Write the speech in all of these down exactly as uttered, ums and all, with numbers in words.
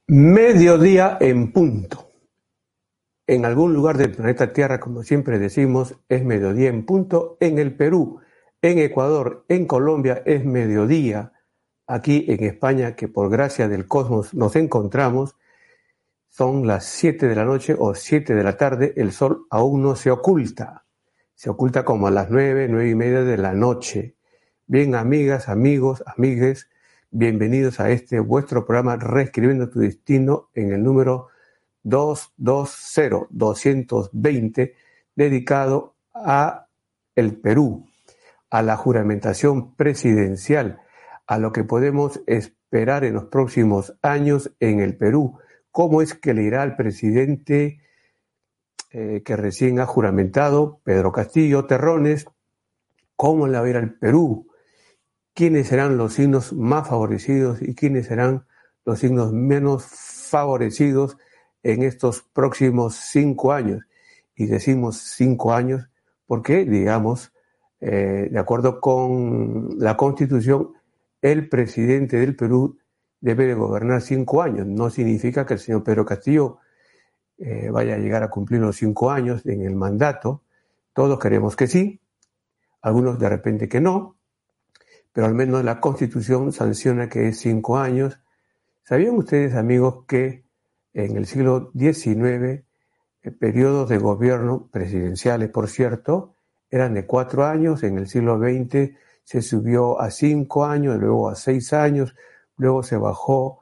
Mediodía en punto. En algún lugar del planeta Tierra, como siempre decimos, es mediodía en punto. En el Perú, en Ecuador, en Colombia es mediodía. Aquí en España, que por gracia del cosmos nos encontramos, son las siete de la noche o siete de la tarde. El sol aún no se oculta. Se oculta como a las nueve, nueve y media de la noche. Bien, amigas, amigos, amigues, bienvenidos a este vuestro programa Reescribiendo tu Destino en el número doscientos veinte, doscientos veinte, dedicado a el Perú, a la juramentación presidencial, a lo que podemos esperar en los próximos años en el Perú. ¿Cómo es que le irá al presidente eh, que recién ha juramentado, Pedro Castillo Terrones? ¿Cómo le va a ir al Perú? ¿Quiénes serán los signos más favorecidos y quiénes serán los signos menos favorecidos en estos próximos cinco años? Y decimos cinco años porque, digamos, eh, de acuerdo con la Constitución, el presidente del Perú debe de gobernar cinco años. No significa que el señor Pedro Castillo eh, vaya a llegar a cumplir los cinco años en el mandato. Todos queremos que sí, algunos de repente que no, pero al menos la Constitución sanciona que es cinco años. ¿Sabían ustedes, amigos, que en el siglo diecinueve, eh, periodos de gobierno presidenciales, por cierto, eran de cuatro años? En el siglo veinte se subió a cinco años, luego a seis años, luego se bajó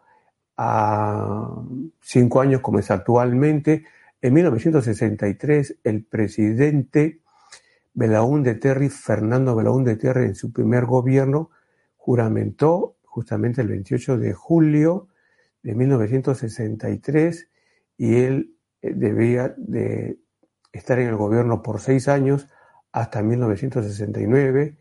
a cinco años como es actualmente. En mil novecientos sesenta y tres, el presidente Belaúnde Terry, Fernando Belaúnde Terry, en su primer gobierno, juramentó justamente el veintiocho de julio de mil novecientos sesenta y tres, y él debía de estar en el gobierno por seis años hasta mil novecientos sesenta y nueve,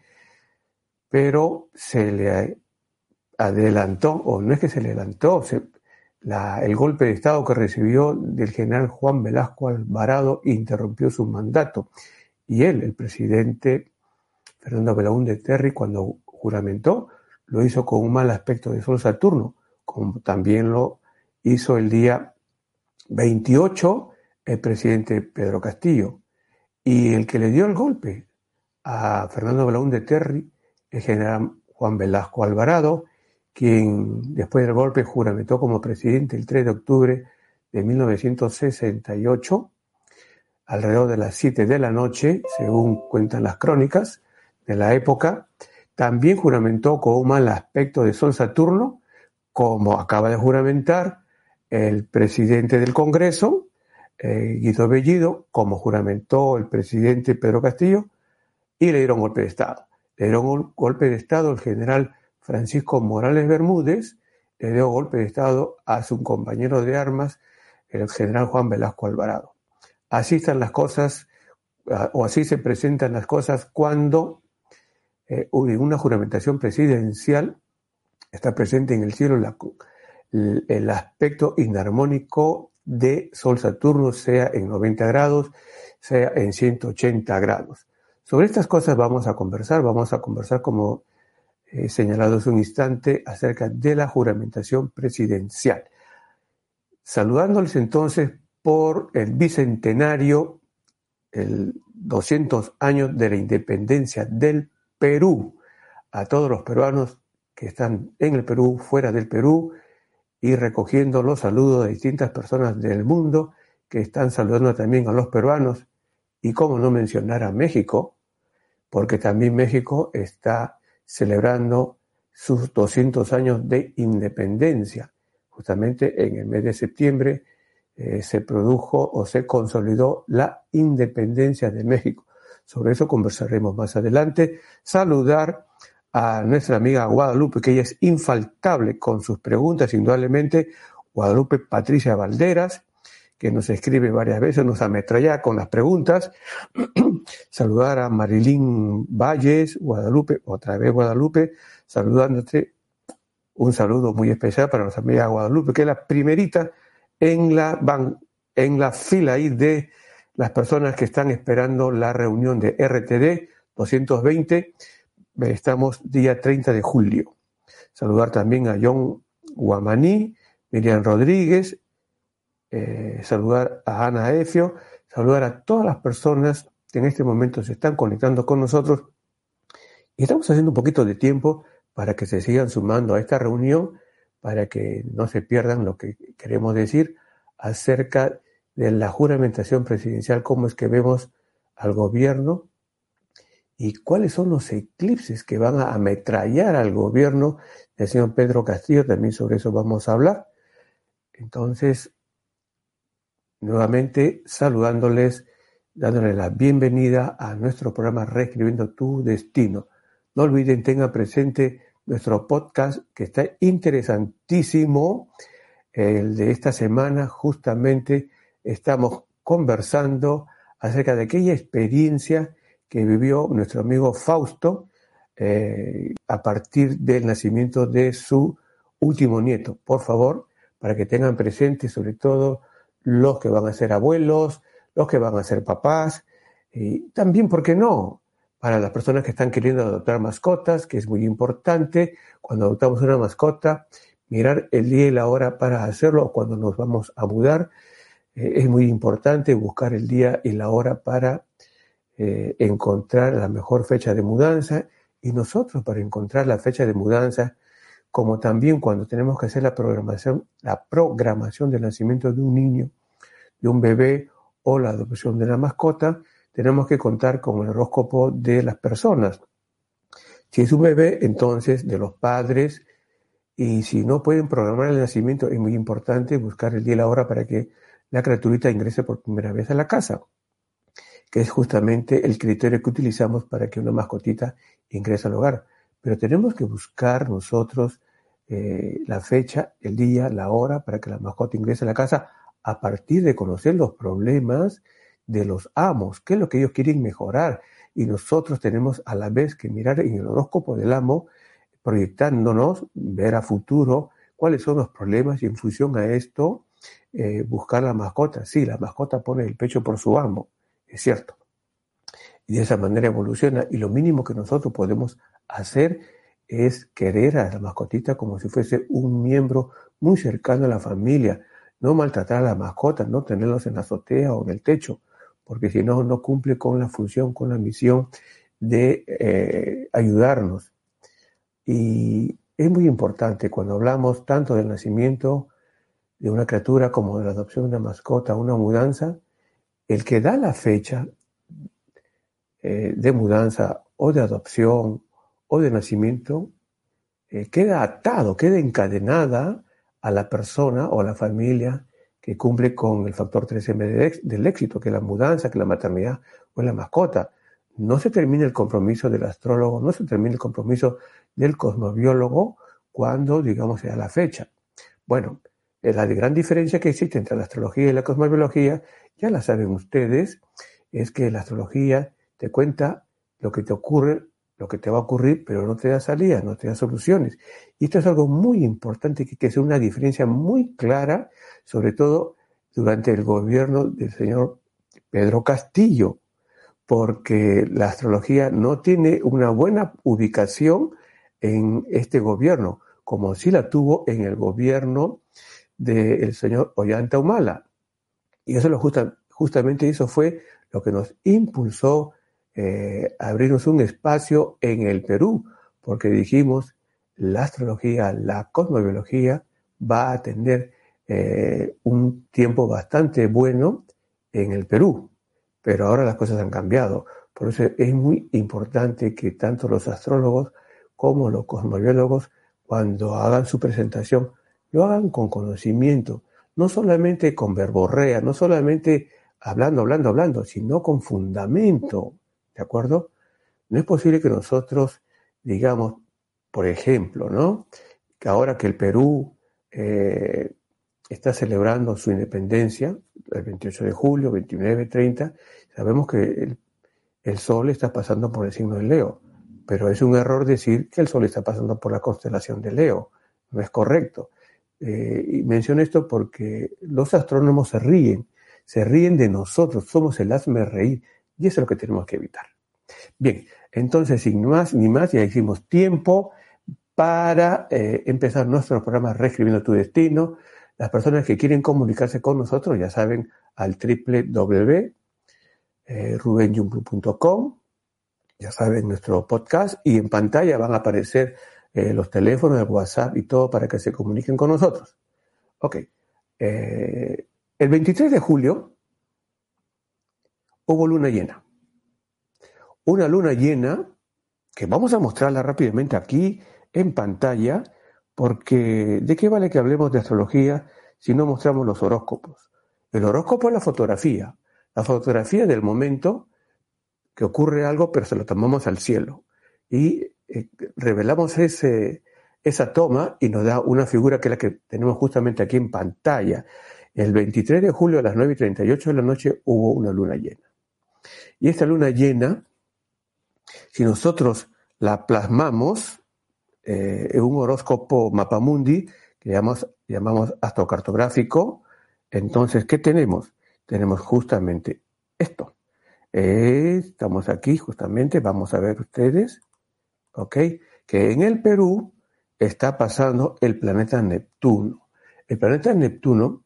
pero se le adelantó, o no es que se le adelantó, se, la, el golpe de Estado que recibió del general Juan Velasco Alvarado interrumpió su mandato. Y él, el presidente Fernando Belaúnde Terry, cuando juramentó, lo hizo con un mal aspecto de Sol Saturno, como también lo hizo el día veintiocho el presidente Pedro Castillo. Y el que le dio el golpe a Fernando Belaúnde Terry, el general Juan Velasco Alvarado, quien después del golpe juramentó como presidente el tres de octubre de mil novecientos sesenta y ocho, alrededor de las siete de la noche, según cuentan las crónicas de la época. También juramentó con un mal aspecto de Sol Saturno, como acaba de juramentar el presidente del Congreso, eh, Guido Bellido, como juramentó el presidente Pedro Castillo, y le dieron golpe de Estado. Le dieron golpe de Estado al general Francisco Morales Bermúdez, le dio golpe de Estado a su compañero de armas, el general Juan Velasco Alvarado. Así están las cosas, o así se presentan las cosas cuando eh, en una juramentación presidencial está presente en el cielo la, el, el aspecto inarmónico de Sol-Saturno, sea en noventa grados, sea en ciento ochenta grados. Sobre estas cosas vamos a conversar, vamos a conversar, como he señalado hace un instante, acerca de la juramentación presidencial. Saludándoles entonces por el bicentenario, el doscientos años de la independencia del Perú, a todos los peruanos que están en el Perú, fuera del Perú, y recogiendo los saludos de distintas personas del mundo que están saludando también a los peruanos, y cómo no mencionar a México, porque también México está celebrando sus doscientos años de independencia. Justamente en el mes de septiembre Eh, se produjo o se consolidó la independencia de México. Sobre eso conversaremos más adelante. Saludar a nuestra amiga Guadalupe, que ella es infaltable con sus preguntas, indudablemente. Guadalupe Patricia Valderas, que nos escribe varias veces, nos ametralla con las preguntas. Saludar a Marilyn Valles, Guadalupe, otra vez Guadalupe, saludándote. Un saludo muy especial para nuestra amiga Guadalupe, que es la primerita en la, van, en la fila ahí de las personas que están esperando la reunión de R T D doscientos veinte. Estamos día treinta de julio. Saludar también a John Guamaní, Miriam Rodríguez, eh, saludar a Ana Efio, saludar a todas las personas que en este momento se están conectando con nosotros. Y estamos haciendo un poquito de tiempo para que se sigan sumando a esta reunión, para que no se pierdan lo que queremos decir acerca de la juramentación presidencial, cómo es que vemos al gobierno y cuáles son los eclipses que van a ametrallar al gobierno del señor Pedro Castillo. También sobre eso vamos a hablar. Entonces, nuevamente saludándoles, dándoles la bienvenida a nuestro programa Reescribiendo tu Destino. No olviden, tengan presente nuestro podcast que está interesantísimo. El de esta semana justamente estamos conversando acerca de aquella experiencia que vivió nuestro amigo Fausto eh, a partir del nacimiento de su último nieto. Por favor, para que tengan presente sobre todo los que van a ser abuelos, los que van a ser papás, y también, ¿por qué no?, para las personas que están queriendo adoptar mascotas, que es muy importante cuando adoptamos una mascota, mirar el día y la hora para hacerlo, o cuando nos vamos a mudar, eh, es muy importante buscar el día y la hora para eh, encontrar la mejor fecha de mudanza, y nosotros para encontrar la fecha de mudanza, como también cuando tenemos que hacer la programación, la programación del nacimiento de un niño, de un bebé o la adopción de la mascota, tenemos que contar con el horóscopo de las personas. Si es un bebé, entonces de los padres, y si no pueden programar el nacimiento, es muy importante buscar el día y la hora para que la criaturita ingrese por primera vez a la casa, que es justamente el criterio que utilizamos para que una mascotita ingrese al hogar. Pero tenemos que buscar nosotros eh, la fecha, el día, la hora para que la mascota ingrese a la casa a partir de conocer los problemas de los amos, qué es lo que ellos quieren mejorar. Y nosotros tenemos a la vez que mirar en el horóscopo del amo, proyectándonos, ver a futuro cuáles son los problemas y en función a esto eh, buscar la mascota. Sí, la mascota pone el pecho por su amo, es cierto. Y de esa manera evoluciona, y lo mínimo que nosotros podemos hacer es querer a la mascotita como si fuese un miembro muy cercano a la familia, no maltratar a la mascota, no tenerlos en la azotea o en el techo, porque si no, no cumple con la función, con la misión de eh, ayudarnos. Y es muy importante cuando hablamos tanto del nacimiento de una criatura como de la adopción de una mascota, una mudanza, el que da la fecha eh, de mudanza o de adopción o de nacimiento eh, queda atado, queda encadenada a la persona o a la familia que cumple con el factor tres eme del éxito, que es la mudanza, que es la maternidad o la mascota. No se termina el compromiso del astrólogo, no se termina el compromiso del cosmobiólogo cuando, digamos, sea la fecha. Bueno, la gran diferencia que existe entre la astrología y la cosmobiología, ya la saben ustedes, es que la astrología te cuenta lo que te ocurre, lo que te va a ocurrir, pero no te da salida, no te da soluciones. Y esto es algo muy importante que hay que hacer una diferencia muy clara, sobre todo durante el gobierno del señor Pedro Castillo, porque la astrología no tiene una buena ubicación en este gobierno, como sí la tuvo en el gobierno del señor Ollanta Humala. Y eso lo justa, justamente eso fue lo que nos impulsó Eh, abrirnos un espacio en el Perú, porque dijimos, la astrología, la cosmobiología va a tener eh, un tiempo bastante bueno en el Perú, pero ahora las cosas han cambiado. Por eso es muy importante que tanto los astrólogos como los cosmobiólogos, cuando hagan su presentación, lo hagan con conocimiento, no solamente con verborrea, no solamente hablando, hablando, hablando, sino con fundamento. ¿De acuerdo? No es posible que nosotros digamos, por ejemplo, ¿no?, que ahora que el Perú eh, está celebrando su independencia, el veintiocho de julio, veintinueve, treinta, sabemos que el, el Sol está pasando por el signo de Leo, pero es un error decir que el Sol está pasando por la constelación de Leo. No es correcto. Eh, y menciono esto porque los astrónomos se ríen, se ríen de nosotros, somos el hazme reír, y eso es lo que tenemos que evitar. Bien, entonces, sin más ni más, ya hicimos tiempo para eh, empezar nuestro programa Reescribiendo tu Destino. Las personas que quieren comunicarse con nosotros, ya saben, al doble u doble u doble u punto ruben yumblu punto com, ya saben, nuestro podcast, y en pantalla van a aparecer eh, los teléfonos, el WhatsApp y todo para que se comuniquen con nosotros. Ok. Eh, el veintitrés de julio hubo luna llena. Una luna llena que vamos a mostrarla rápidamente aquí en pantalla, porque ¿de qué vale que hablemos de astrología si no mostramos los horóscopos? El horóscopo es la fotografía, la fotografía del momento que ocurre algo, pero se lo tomamos al cielo. Y eh, revelamos ese, esa toma y nos da una figura que es la que tenemos justamente aquí en pantalla. El veintitrés de julio a las nueve y treinta y ocho de la noche hubo una luna llena. Y esta luna llena, si nosotros la plasmamos eh, en un horóscopo mapamundi que llamamos, llamamos astrocartográfico, entonces, ¿qué tenemos? Tenemos justamente esto. Eh, estamos aquí justamente, vamos a ver ustedes, ¿ok? Que en el Perú está pasando el planeta Neptuno. El planeta Neptuno,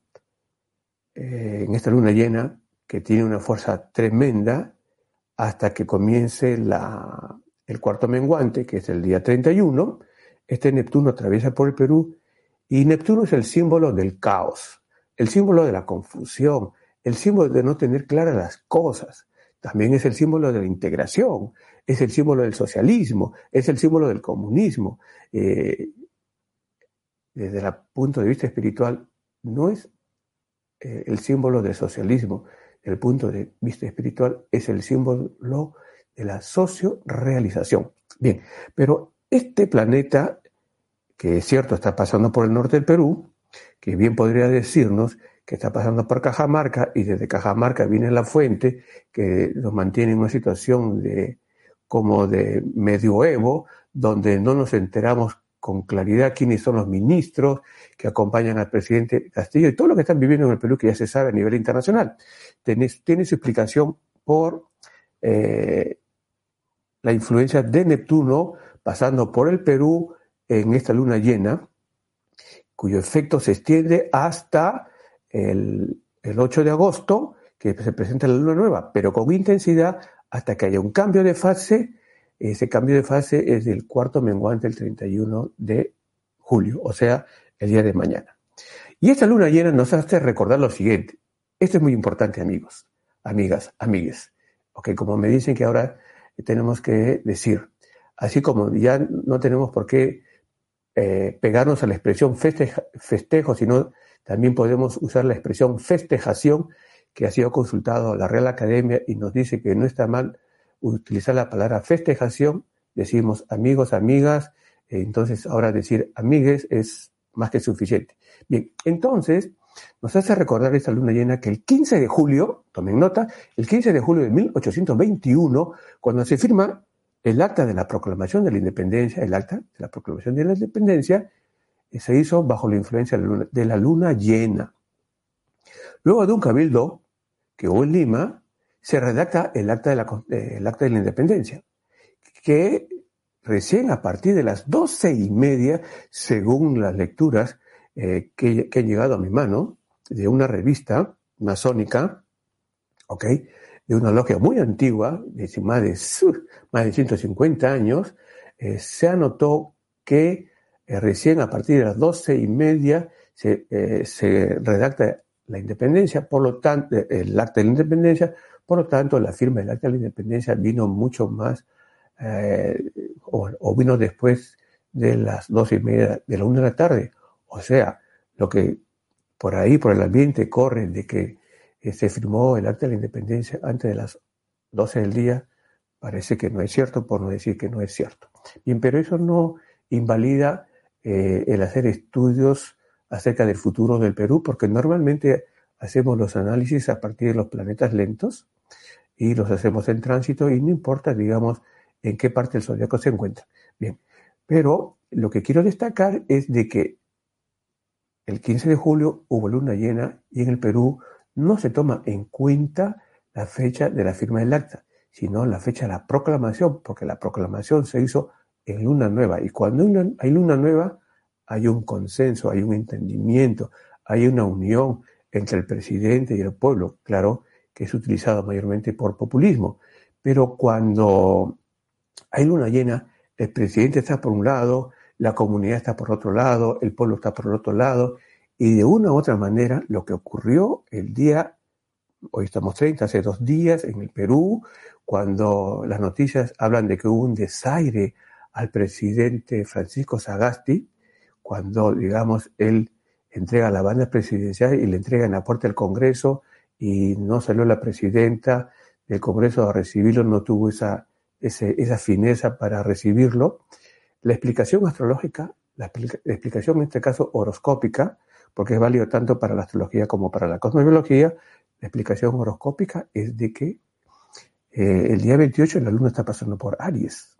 eh, en esta luna llena, que tiene una fuerza tremenda, hasta que comience la, el cuarto menguante, que es el día treinta y uno, este Neptuno atraviesa por el Perú, y Neptuno es el símbolo del caos, el símbolo de la confusión, el símbolo de no tener claras las cosas. También es el símbolo de la integración, es el símbolo del socialismo, es el símbolo del comunismo. Eh, desde el punto de vista espiritual, no es eh, el símbolo del socialismo. Desde el punto de vista espiritual, es el símbolo de la socio-realización. Bien, pero este planeta, que es cierto, está pasando por el norte del Perú, que bien podría decirnos que está pasando por Cajamarca, y desde Cajamarca viene la fuente que nos mantiene en una situación de como de medioevo, donde no nos enteramos con claridad quiénes son los ministros que acompañan al presidente Castillo y todo lo que están viviendo en el Perú, que ya se sabe a nivel internacional. Tiene, tiene su explicación por eh, la influencia de Neptuno pasando por el Perú en esta luna llena, cuyo efecto se extiende hasta el, el ocho de agosto, que se presenta la luna nueva, pero con intensidad hasta que haya un cambio de fase. Ese cambio de fase es del cuarto menguante el treinta y uno de julio, o sea, el día de mañana. Y esta luna llena nos hace recordar lo siguiente. Esto es muy importante, amigos, amigas, amigues. Okay, como me dicen que ahora tenemos que decir, así como ya no tenemos por qué eh, pegarnos a la expresión festeja, festejo, sino también podemos usar la expresión festejación, que ha sido consultado a la Real Academia y nos dice que no está mal utilizar la palabra festejación. Decimos amigos, amigas, eh, entonces ahora decir amigues es más que suficiente. Bien, entonces nos hace recordar esta luna llena que el quince de julio, tomen nota, el quince de julio de mil ochocientos veintiuno, cuando se firma el acta de la proclamación de la independencia, el acta de la proclamación de la independencia, eh, se hizo bajo la influencia de la luna, de la luna llena. Luego de un cabildo que hubo en Lima, se redacta el acta de la, eh, el acta de la independencia, que recién a partir de las doce y media, según las lecturas eh, que, que han llegado a mi mano, de una revista masónica, ¿ok?, de una logia muy antigua, de más de, más de ciento cincuenta años, eh, se anotó que eh, recién a partir de las doce y media se, eh, se redacta la independencia, por lo tanto, el acta de la independencia, por lo tanto, la firma del acta de la independencia vino mucho más, eh, o, o vino después de las doce y media de la una de la tarde. O sea, lo que por ahí, por el ambiente, corre de que eh, se firmó el acta de la independencia antes de las doce del día, parece que no es cierto, por no decir que no es cierto. Bien, pero eso no invalida eh, el hacer estudios acerca del futuro del Perú, porque normalmente hacemos los análisis a partir de los planetas lentos y los hacemos en tránsito y no importa, digamos, en qué parte del zodiaco se encuentra. Bien, pero lo que quiero destacar es de que el quince de julio hubo luna llena y en el Perú no se toma en cuenta la fecha de la firma del acta, sino la fecha de la proclamación, porque la proclamación se hizo en luna nueva y cuando hay luna nueva hay un consenso, hay un entendimiento, hay una unión entre el presidente y el pueblo, claro que es utilizado mayormente por populismo, pero cuando hay luna llena, el presidente está por un lado, la comunidad está por otro lado, el pueblo está por el otro lado, y de una u otra manera lo que ocurrió el día, hoy estamos treinta, hace dos días en el Perú, cuando las noticias hablan de que hubo un desaire al presidente Francisco Sagasti, cuando, digamos, él entrega la banda presidencial y le entrega en la puerta del Congreso y no salió la presidenta del Congreso a recibirlo, no tuvo esa, ese, esa fineza para recibirlo. La explicación astrológica, la, explica, la explicación en este caso horoscópica, porque es válido tanto para la astrología como para la cosmobiología, la explicación horoscópica es de que eh, el día veintiocho la luna está pasando por Aries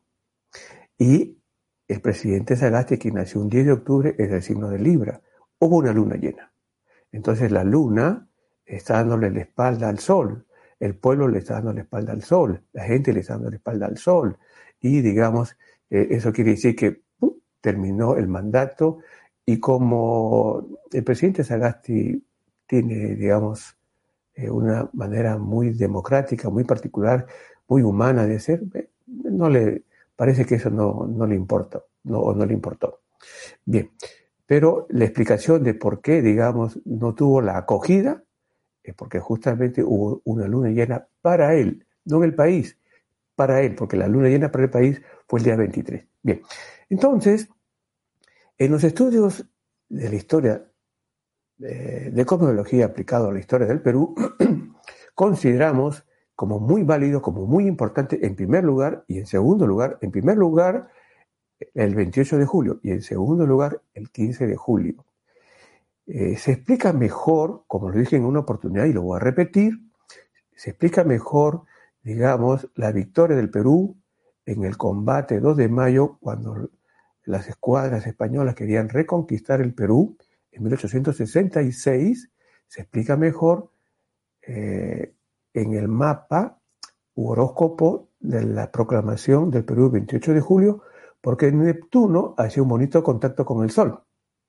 y el presidente Sagasti, quien nació un diez de octubre, es del signo de Libra. Hubo una luna llena. Entonces la luna está dándole la espalda al sol, el pueblo le está dando la espalda al sol, la gente le está dando la espalda al sol. Y digamos, eh, eso quiere decir que ¡pum!, terminó el mandato y como el presidente Sagasti tiene, digamos, eh, una manera muy democrática, muy particular, muy humana de ser, eh, no le parece que eso no, no le importa, no, o no le importó. Bien, pero la explicación de por qué, digamos, no tuvo la acogida es porque justamente hubo una luna llena para él, no en el país, para él, porque la luna llena para el país fue el día veintitrés. Bien, entonces, en los estudios de la historia eh, de cosmología aplicado a la historia del Perú, consideramos como muy válido, como muy importante, en primer lugar, y en segundo lugar, en primer lugar, el veintiocho de julio, y en segundo lugar, el quince de julio. Eh, se explica mejor, como lo dije en una oportunidad y lo voy a repetir, se explica mejor, digamos, la victoria del Perú en el combate dos de mayo, cuando las escuadras españolas querían reconquistar el Perú en mil ochocientos sesenta y seis, se explica mejor eh, en el mapa u horóscopo de la proclamación del Perú el veintiocho de julio, porque Neptuno hacía un bonito contacto con el Sol.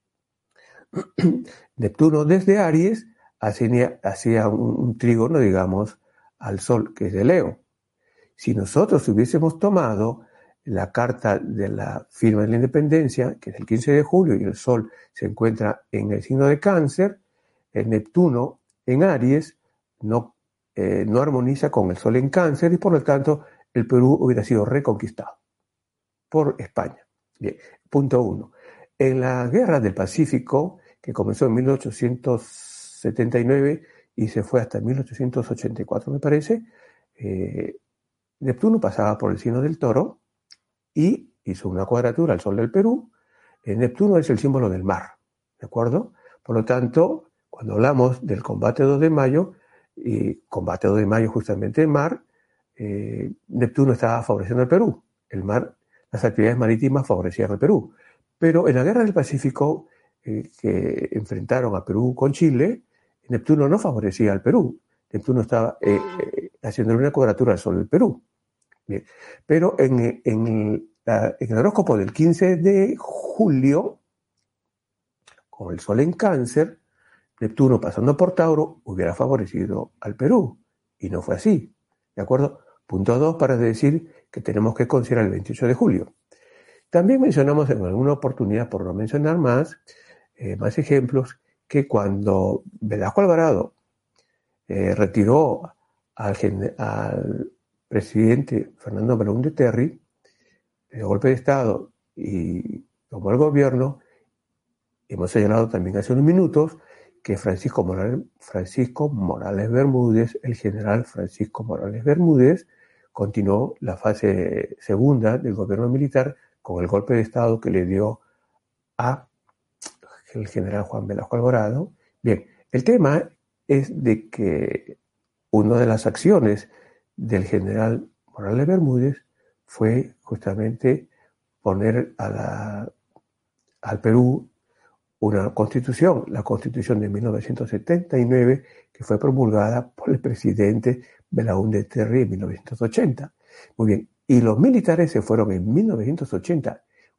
Neptuno desde Aries hacía, hacía un, un trígono, digamos, al Sol, que es de Leo. Si nosotros hubiésemos tomado la carta de la firma de la independencia, que es el quince de julio, y el Sol se encuentra en el signo de Cáncer, el Neptuno en Aries no, eh, no armoniza con el Sol en Cáncer y por lo tanto el Perú hubiera sido reconquistado por España. Bien, punto uno. En la Guerra del Pacífico, que comenzó en mil ochocientos setenta y nueve y se fue hasta mil ochocientos ochenta y cuatro, me parece, eh, Neptuno pasaba por el signo del Toro y hizo una cuadratura al Sol del Perú. Eh, Neptuno es el símbolo del mar, ¿de acuerdo? Por lo tanto, cuando hablamos del combate dos de mayo, y combate dos de mayo justamente el mar, eh, Neptuno estaba favoreciendo al Perú. El mar, las actividades marítimas favorecían al Perú. Pero en la Guerra del Pacífico, eh, que enfrentaron a Perú con Chile, Neptuno no favorecía al Perú. Neptuno estaba eh, eh, haciendo una cuadratura al Sol del Perú. Bien. Pero en, en, la, en el horóscopo del quince de julio, con el Sol en Cáncer, Neptuno pasando por Tauro hubiera favorecido al Perú. Y no fue así. ¿De acuerdo? Punto dos para decir que tenemos que considerar el veintiocho de julio. También mencionamos en alguna oportunidad, por no mencionar más, eh, más ejemplos, que cuando Velasco Alvarado eh, retiró al, al presidente Fernando Belaúnde Terry, el golpe de Estado y tomó el gobierno, hemos señalado también hace unos minutos que Francisco Morales, Francisco Morales Bermúdez, el general Francisco Morales Bermúdez, continuó la fase segunda del gobierno militar con el golpe de Estado que le dio a el general Juan Velasco Alvarado. Bien, el tema es de que una de las acciones del general Morales Bermúdez fue justamente poner a la, al Perú una constitución, la constitución de mil novecientos setenta y nueve, que fue promulgada por el presidente Belaúnde Terry en mil novecientos ochenta. Muy bien, y los militares se fueron en mil novecientos ochenta,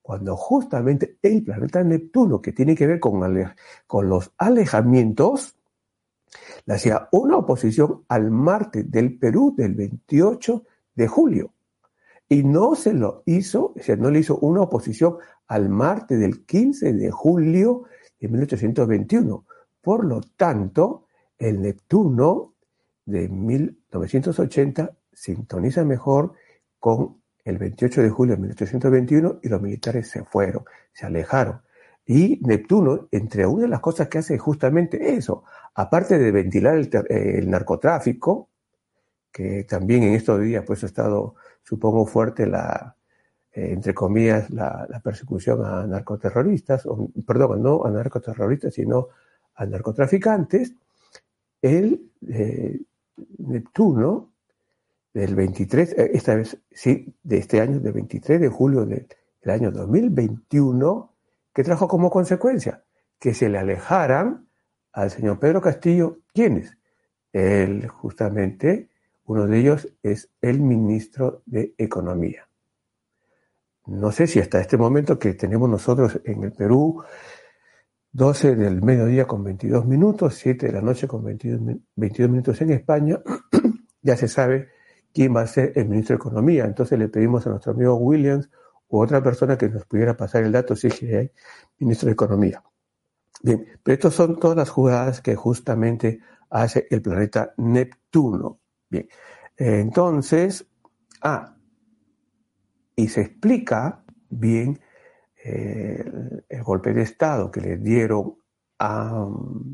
cuando justamente el planeta Neptuno, que tiene que ver con, ale- con los alejamientos, le hacía una oposición al Marte del Perú del veintiocho de julio. Y no se lo hizo, o sea, no le hizo una oposición al Marte del quince de julio de mil ochocientos veintiuno. Por lo tanto, el Neptuno de mil novecientos ochenta sintoniza mejor con el veintiocho de julio de mil ochocientos veintiuno y los militares se fueron, se alejaron. Y Neptuno, entre una de las cosas que hace es justamente eso, aparte de ventilar el, ter- el narcotráfico, que también en estos días pues ha estado, supongo, fuerte la, eh, entre comillas, la, la persecución a narcoterroristas, o, perdón, no a narcoterroristas, sino a narcotraficantes. El eh, Neptuno del veintitrés, eh, esta vez sí, de este año, del veintitrés de julio del, del año dos mil veintiuno, que trajo como consecuencia que se le alejaran al señor Pedro Castillo, ¿quiénes? Él, justamente, uno de ellos es el ministro de Economía. No sé si hasta este momento que tenemos nosotros en el Perú, doce del mediodía con veintidós minutos, siete de la noche con veintidós, veintidós minutos en España, ya se sabe quién va a ser el ministro de Economía. Entonces le pedimos a nuestro amigo Williams u otra persona que nos pudiera pasar el dato si es que hay ministro de Economía. Bien, pero estas son todas las jugadas que justamente hace el planeta Neptuno. Bien, entonces, ah, y se explica bien eh, el, el golpe de Estado que le dieron a,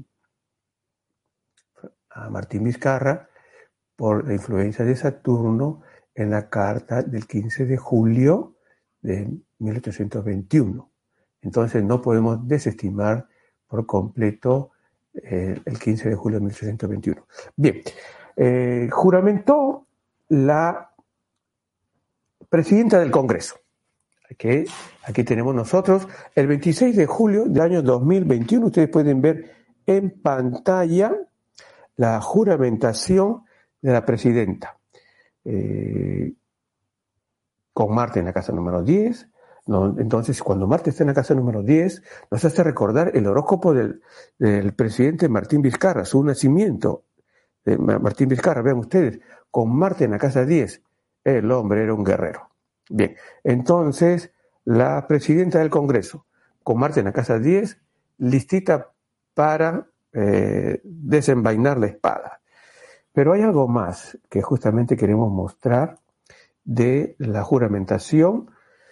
a Martín Vizcarra por la influencia de Saturno en la carta del quince de julio de mil ochocientos veintiuno. Entonces no podemos desestimar por completo eh, el quince de julio de mil ochocientos veintiuno. Bien, eh, juramentó la presidenta del Congreso, que aquí tenemos nosotros, el veintiséis de julio del año dos mil veintiuno. Ustedes pueden ver en pantalla la juramentación de la presidenta, eh, con Marte en la casa número diez. No, entonces, cuando Marte está en la casa número diez, nos hace recordar el horóscopo del, del presidente Martín Vizcarra, su nacimiento. De Martín Vizcarra, vean ustedes, con Marte en la casa diez, el hombre era un guerrero. Bien, entonces, la presidenta del Congreso, con Marte en la casa diez, listita para eh, desenvainar la espada. Pero hay algo más que justamente queremos mostrar de la juramentación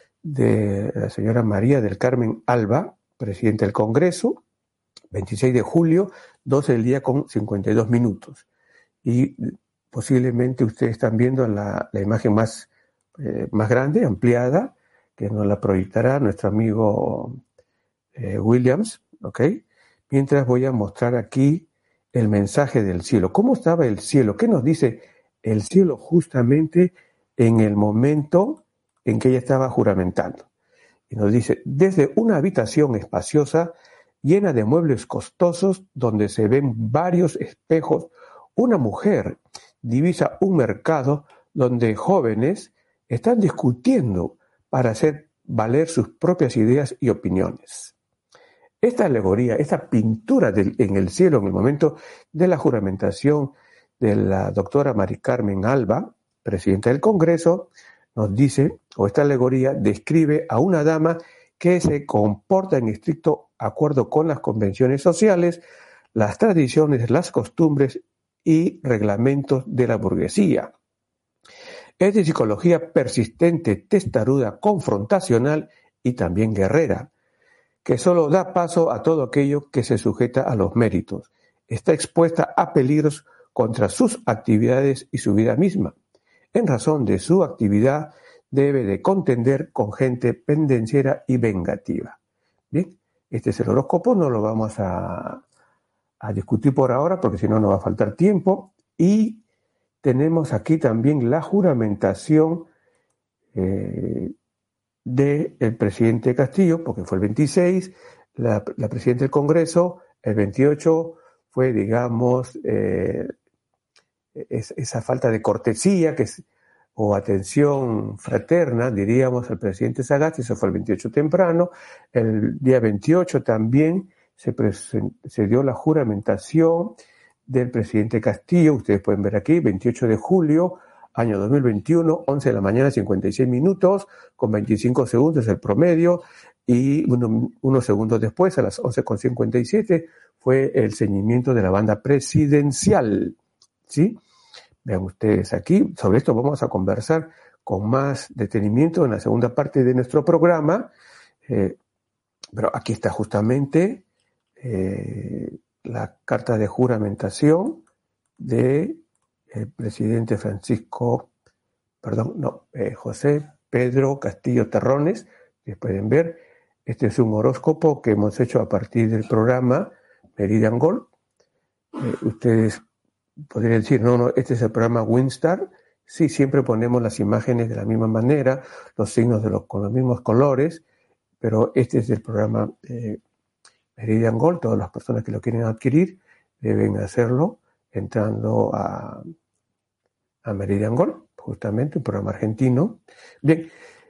de la señora María del Carmen Alba, presidenta del Congreso, veintiséis de julio, doce del día con cincuenta y dos minutos. Y posiblemente ustedes están viendo la, la imagen más, eh, más grande, ampliada, que nos la proyectará nuestro amigo eh, Williams, ¿ok? Mientras voy a mostrar aquí el mensaje del cielo. ¿Cómo estaba el cielo? ¿Qué nos dice el cielo justamente en el momento en que ella estaba juramentando? Y nos dice, desde una habitación espaciosa, llena de muebles costosos, donde se ven varios espejos, una mujer divisa un mercado donde jóvenes están discutiendo para hacer valer sus propias ideas y opiniones. Esta alegoría, esta pintura del, en el cielo en el momento de la juramentación de la doctora Mari Carmen Alba, presidenta del Congreso, nos dice, o esta alegoría describe a una dama que se comporta en estricto acuerdo con las convenciones sociales, las tradiciones, las costumbres y reglamentos de la burguesía. Es de psicología persistente, testaruda, confrontacional y también guerrera, que solo da paso a todo aquello que se sujeta a los méritos. Está expuesta a peligros contra sus actividades y su vida misma. En razón de su actividad, debe de contender con gente pendenciera y vengativa. Bien, este es el horóscopo, no lo vamos a, a discutir por ahora porque si no nos va a faltar tiempo. Y tenemos aquí también la juramentación eh, del presidente Castillo, porque fue el veintiséis, la, la presidenta del Congreso, el veintiocho fue, digamos, eh, es, esa falta de cortesía que o atención fraterna, diríamos, al presidente Sagasti. Eso fue el veintiocho temprano. El día veintiocho también se, presen- se dio la juramentación del presidente Castillo. Ustedes pueden ver aquí, veintiocho de julio, año dos mil veintiuno, once de la mañana, cincuenta y seis minutos, con veinticinco segundos el promedio, y uno- unos segundos después, a las once con cincuenta y siete, fue el ceñimiento de la banda presidencial. ¿Sí? Vean ustedes aquí, sobre esto vamos a conversar con más detenimiento en la segunda parte de nuestro programa, eh, pero aquí está justamente eh, la carta de juramentación de el presidente Francisco, perdón, no, eh, José Pedro Castillo Terrones. Ustedes pueden ver, este es un horóscopo que hemos hecho a partir del programa Meridian Gold. Eh, ustedes podrían decir, no, no, este es el programa Winstar. Sí, siempre ponemos las imágenes de la misma manera, los signos de los, con los mismos colores, pero este es el programa eh, Meridian Gold. Todas las personas que lo quieren adquirir deben hacerlo entrando a, a Meridian Gold, justamente un programa argentino. Bien,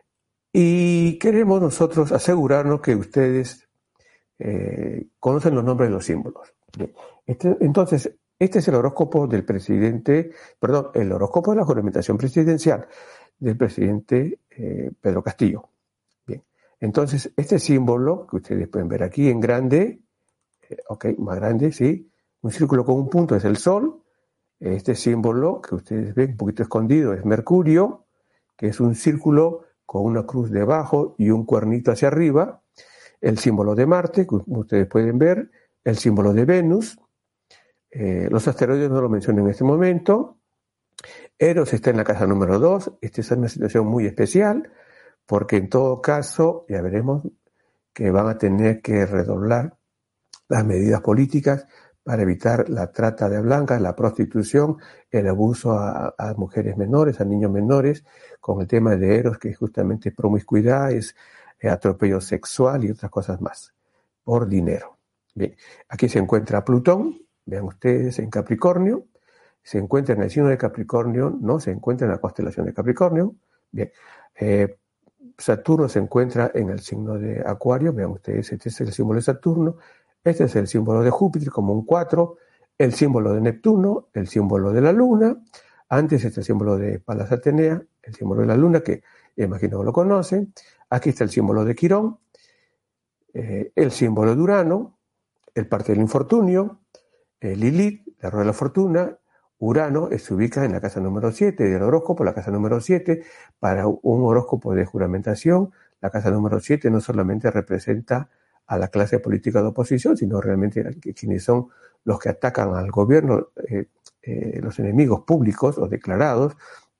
y queremos nosotros asegurarnos que ustedes eh, conocen los nombres de los símbolos. Bien, este, entonces, este es el horóscopo del presidente, perdón, el horóscopo de la juramentación presidencial del presidente eh, Pedro Castillo. Bien, entonces este símbolo que ustedes pueden ver aquí en grande, eh, ok, más grande, sí, un círculo con un punto es el sol. Este símbolo que ustedes ven un poquito escondido es Mercurio, que es un círculo con una cruz debajo y un cuernito hacia arriba. El símbolo de Marte, que ustedes pueden ver, el símbolo de Venus. Eh, los asteroides no lo menciono en este momento. Eros está en la casa número dos. Esta es una situación muy especial, porque en todo caso, ya veremos que van a tener que redoblar las medidas políticas para evitar la trata de blancas, la prostitución, el abuso a, a mujeres menores, a niños menores, con el tema de Eros, que es justamente promiscuidad, es eh, atropello sexual y otras cosas más, por dinero. Bien, aquí se encuentra Plutón, vean ustedes, en Capricornio, se encuentra en el signo de Capricornio, no se encuentra en la constelación de Capricornio. Bien, eh, Saturno se encuentra en el signo de Acuario, vean ustedes, este es el símbolo de Saturno. Este es el símbolo de Júpiter como un cuatro, el símbolo de Neptuno, el símbolo de la Luna. Antes está el símbolo de Palas Atenea, el símbolo de la Luna, que imagino que lo conocen. Aquí está el símbolo de Quirón, eh, el símbolo de Urano, el parte del infortunio, eh, Lilith, la rueda de la fortuna. Urano se ubica en la casa número siete del horóscopo, la casa número siete, para un horóscopo de juramentación. La casa número siete no solamente representa a la clase política de oposición, sino realmente quienes son los que atacan al gobierno, eh, eh, los enemigos públicos o declarados.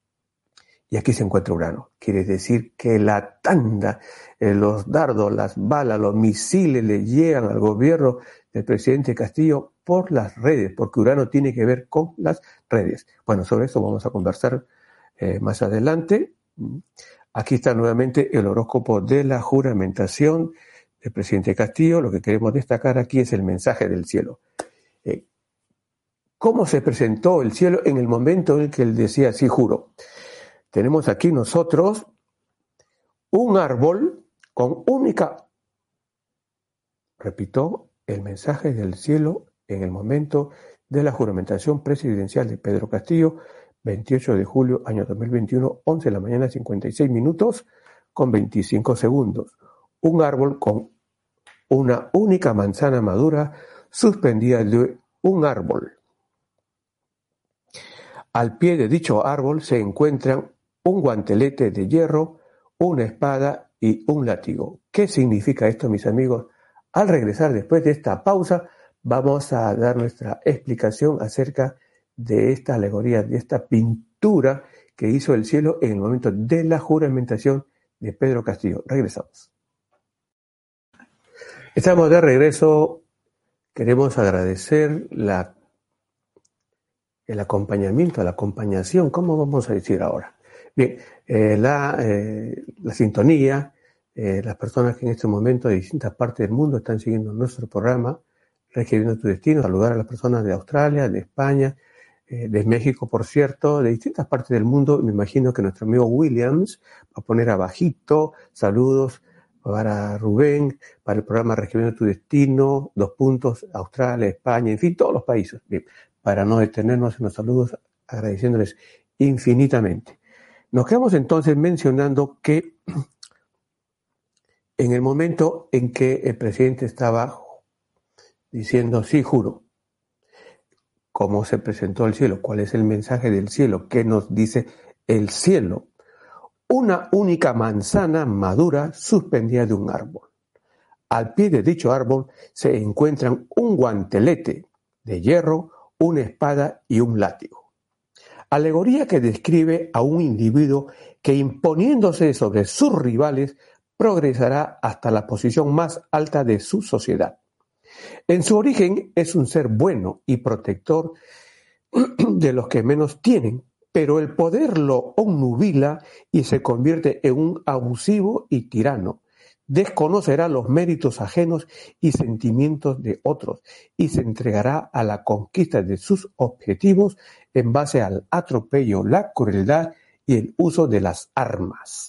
Y aquí se encuentra Urano. Quiere decir que la tanda, eh, los dardos, las balas, los misiles le llegan al gobierno del presidente Castillo por las redes, porque Urano tiene que ver con las redes. Bueno, sobre eso vamos a conversar eh, más adelante. Aquí está nuevamente el horóscopo de la juramentación del presidente Castillo. Lo que queremos destacar aquí es el mensaje del cielo. Eh, ¿Cómo se presentó el cielo en el momento en que él decía, sí, juro? Tenemos aquí nosotros un árbol con única, repito, el mensaje del cielo en el momento de la juramentación presidencial de Pedro Castillo, veintiocho de julio, año dos mil veintiuno, once de la mañana, cincuenta y seis minutos con veinticinco segundos. Un árbol con una única manzana madura suspendida de un árbol. Al pie de dicho árbol se encuentran un guantelete de hierro, una espada y un látigo. ¿Qué significa esto, mis amigos? Al regresar después de esta pausa, vamos a dar nuestra explicación acerca de esta alegoría, de esta pintura que hizo el cielo en el momento de la juramentación de Pedro Castillo. Regresamos. Estamos de regreso. Queremos agradecer la, el acompañamiento, la acompañación, ¿cómo vamos a decir ahora? Bien, eh, la, eh, la sintonía, eh, las personas que en este momento de distintas partes del mundo están siguiendo nuestro programa, Reescribiendo tu Destino, saludar a las personas de Australia, de España, eh, de México, por cierto, de distintas partes del mundo. Me imagino que nuestro amigo Williams va a poner abajito saludos para Rubén, para el programa Reescribiendo tu Destino, dos puntos, Australia, España, en fin, todos los países. Bien, para no detenernos en los saludos, agradeciéndoles infinitamente. Nos quedamos entonces mencionando que en el momento en que el presidente estaba diciendo, sí, juro, cómo se presentó el cielo, cuál es el mensaje del cielo, qué nos dice el cielo. Una única manzana madura suspendida de un árbol. Al pie de dicho árbol se encuentran un guantelete de hierro, una espada y un látigo. Alegoría que describe a un individuo que, imponiéndose sobre sus rivales, progresará hasta la posición más alta de su sociedad. En su origen es un ser bueno y protector de los que menos tienen, pero el poder lo obnubila y se convierte en un abusivo y tirano. Desconocerá los méritos ajenos y sentimientos de otros y se entregará a la conquista de sus objetivos en base al atropello, la crueldad y el uso de las armas.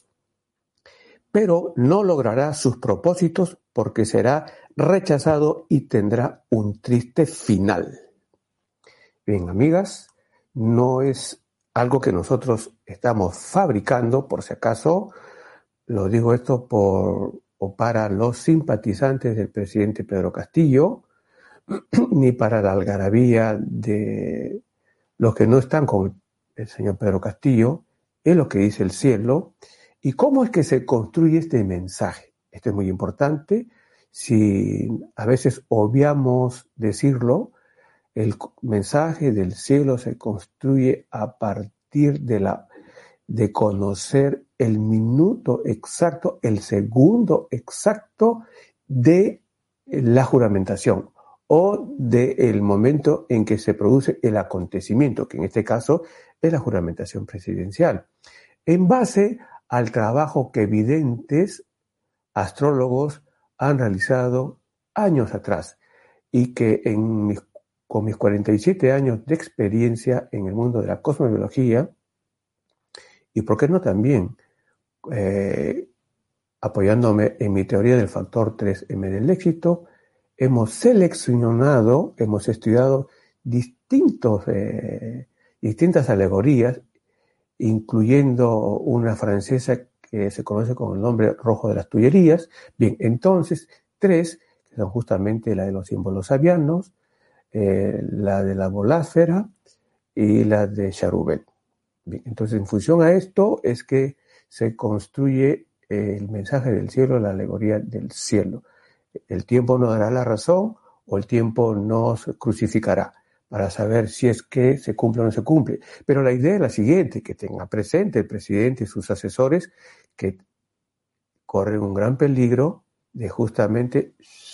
Pero no logrará sus propósitos porque será rechazado y tendrá un triste final. Bien, amigas, no es algo que nosotros estamos fabricando, por si acaso, lo digo esto por o para los simpatizantes del presidente Pedro Castillo, ni para la algarabía de los que no están con el señor Pedro Castillo, es lo que dice el cielo. ¿Y cómo es que se construye este mensaje? Esto es muy importante. Si a veces obviamos decirlo, el mensaje del cielo se construye a partir de la de conocer el minuto exacto, el segundo exacto de la juramentación o del momento en que se produce el acontecimiento, que en este caso es la juramentación presidencial, en base al trabajo que videntes, astrólogos han realizado años atrás y que en mis, con mis cuarenta y siete años de experiencia en el mundo de la cosmobiología, y por qué no también eh, apoyándome en mi teoría del factor tres eme del éxito, hemos seleccionado, hemos estudiado distintos, eh, distintas alegorías, incluyendo una francesa que se conoce con el nombre rojo de las Tullerías. Bien, entonces, tres, que son justamente la de los símbolos sabianos, eh, la de la bolásfera y la de Charubel. Bien, entonces, en función a esto es que se construye eh, el mensaje del cielo, la alegoría del cielo. El tiempo nos dará la razón o el tiempo nos crucificará para saber si es que se cumple o no se cumple. Pero la idea es la siguiente, que tenga presente el presidente y sus asesores que corren un gran peligro de justamente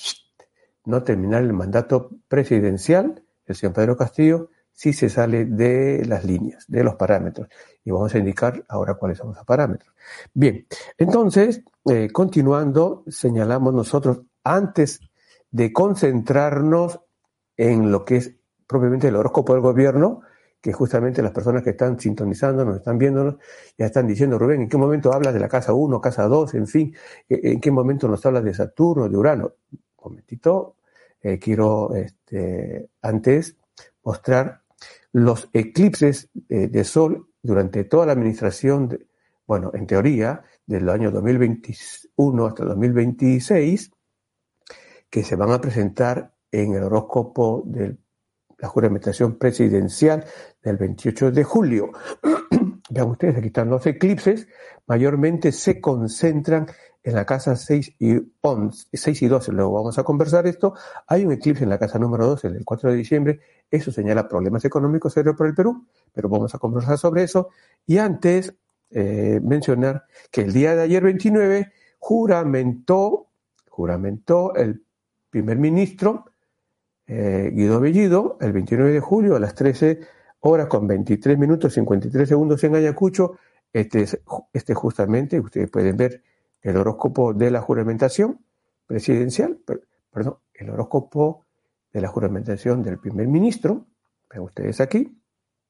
no terminar el mandato presidencial, el señor Pedro Castillo, si se sale de las líneas, de los parámetros. Y vamos a indicar ahora cuáles son los parámetros. Bien, entonces, eh, continuando, señalamos nosotros, antes de concentrarnos en lo que es propiamente el horóscopo del gobierno, que justamente las personas que están sintonizando, nos están viéndonos, ya están diciendo, Rubén, ¿en qué momento hablas de la casa uno, casa dos, en fin? ¿En qué momento nos hablas de Saturno, de Urano? Un momentito, eh, quiero este, antes mostrar los eclipses eh, de Sol durante toda la administración, de, bueno, en teoría, del año dos mil veintiuno hasta dos mil veintiséis, que se van a presentar en el horóscopo de la juramentación presidencial del veintiocho de julio. Vean ustedes, aquí están los eclipses, mayormente se concentran en la casa seis y once, seis y doce, luego vamos a conversar esto. Hay un eclipse en la casa número doce, el cuatro de diciembre, eso señala problemas económicos serios por el Perú, pero vamos a conversar sobre eso. Y antes, eh, mencionar que el día de ayer veintinueve juramentó, juramentó el primer ministro eh, Guido Bellido, el veintinueve de julio a las trece horas con veintitrés minutos cincuenta y tres segundos en Ayacucho. Este es este justamente, ustedes pueden ver el horóscopo de la juramentación presidencial, perdón, el horóscopo de la juramentación del primer ministro, ven ustedes aquí,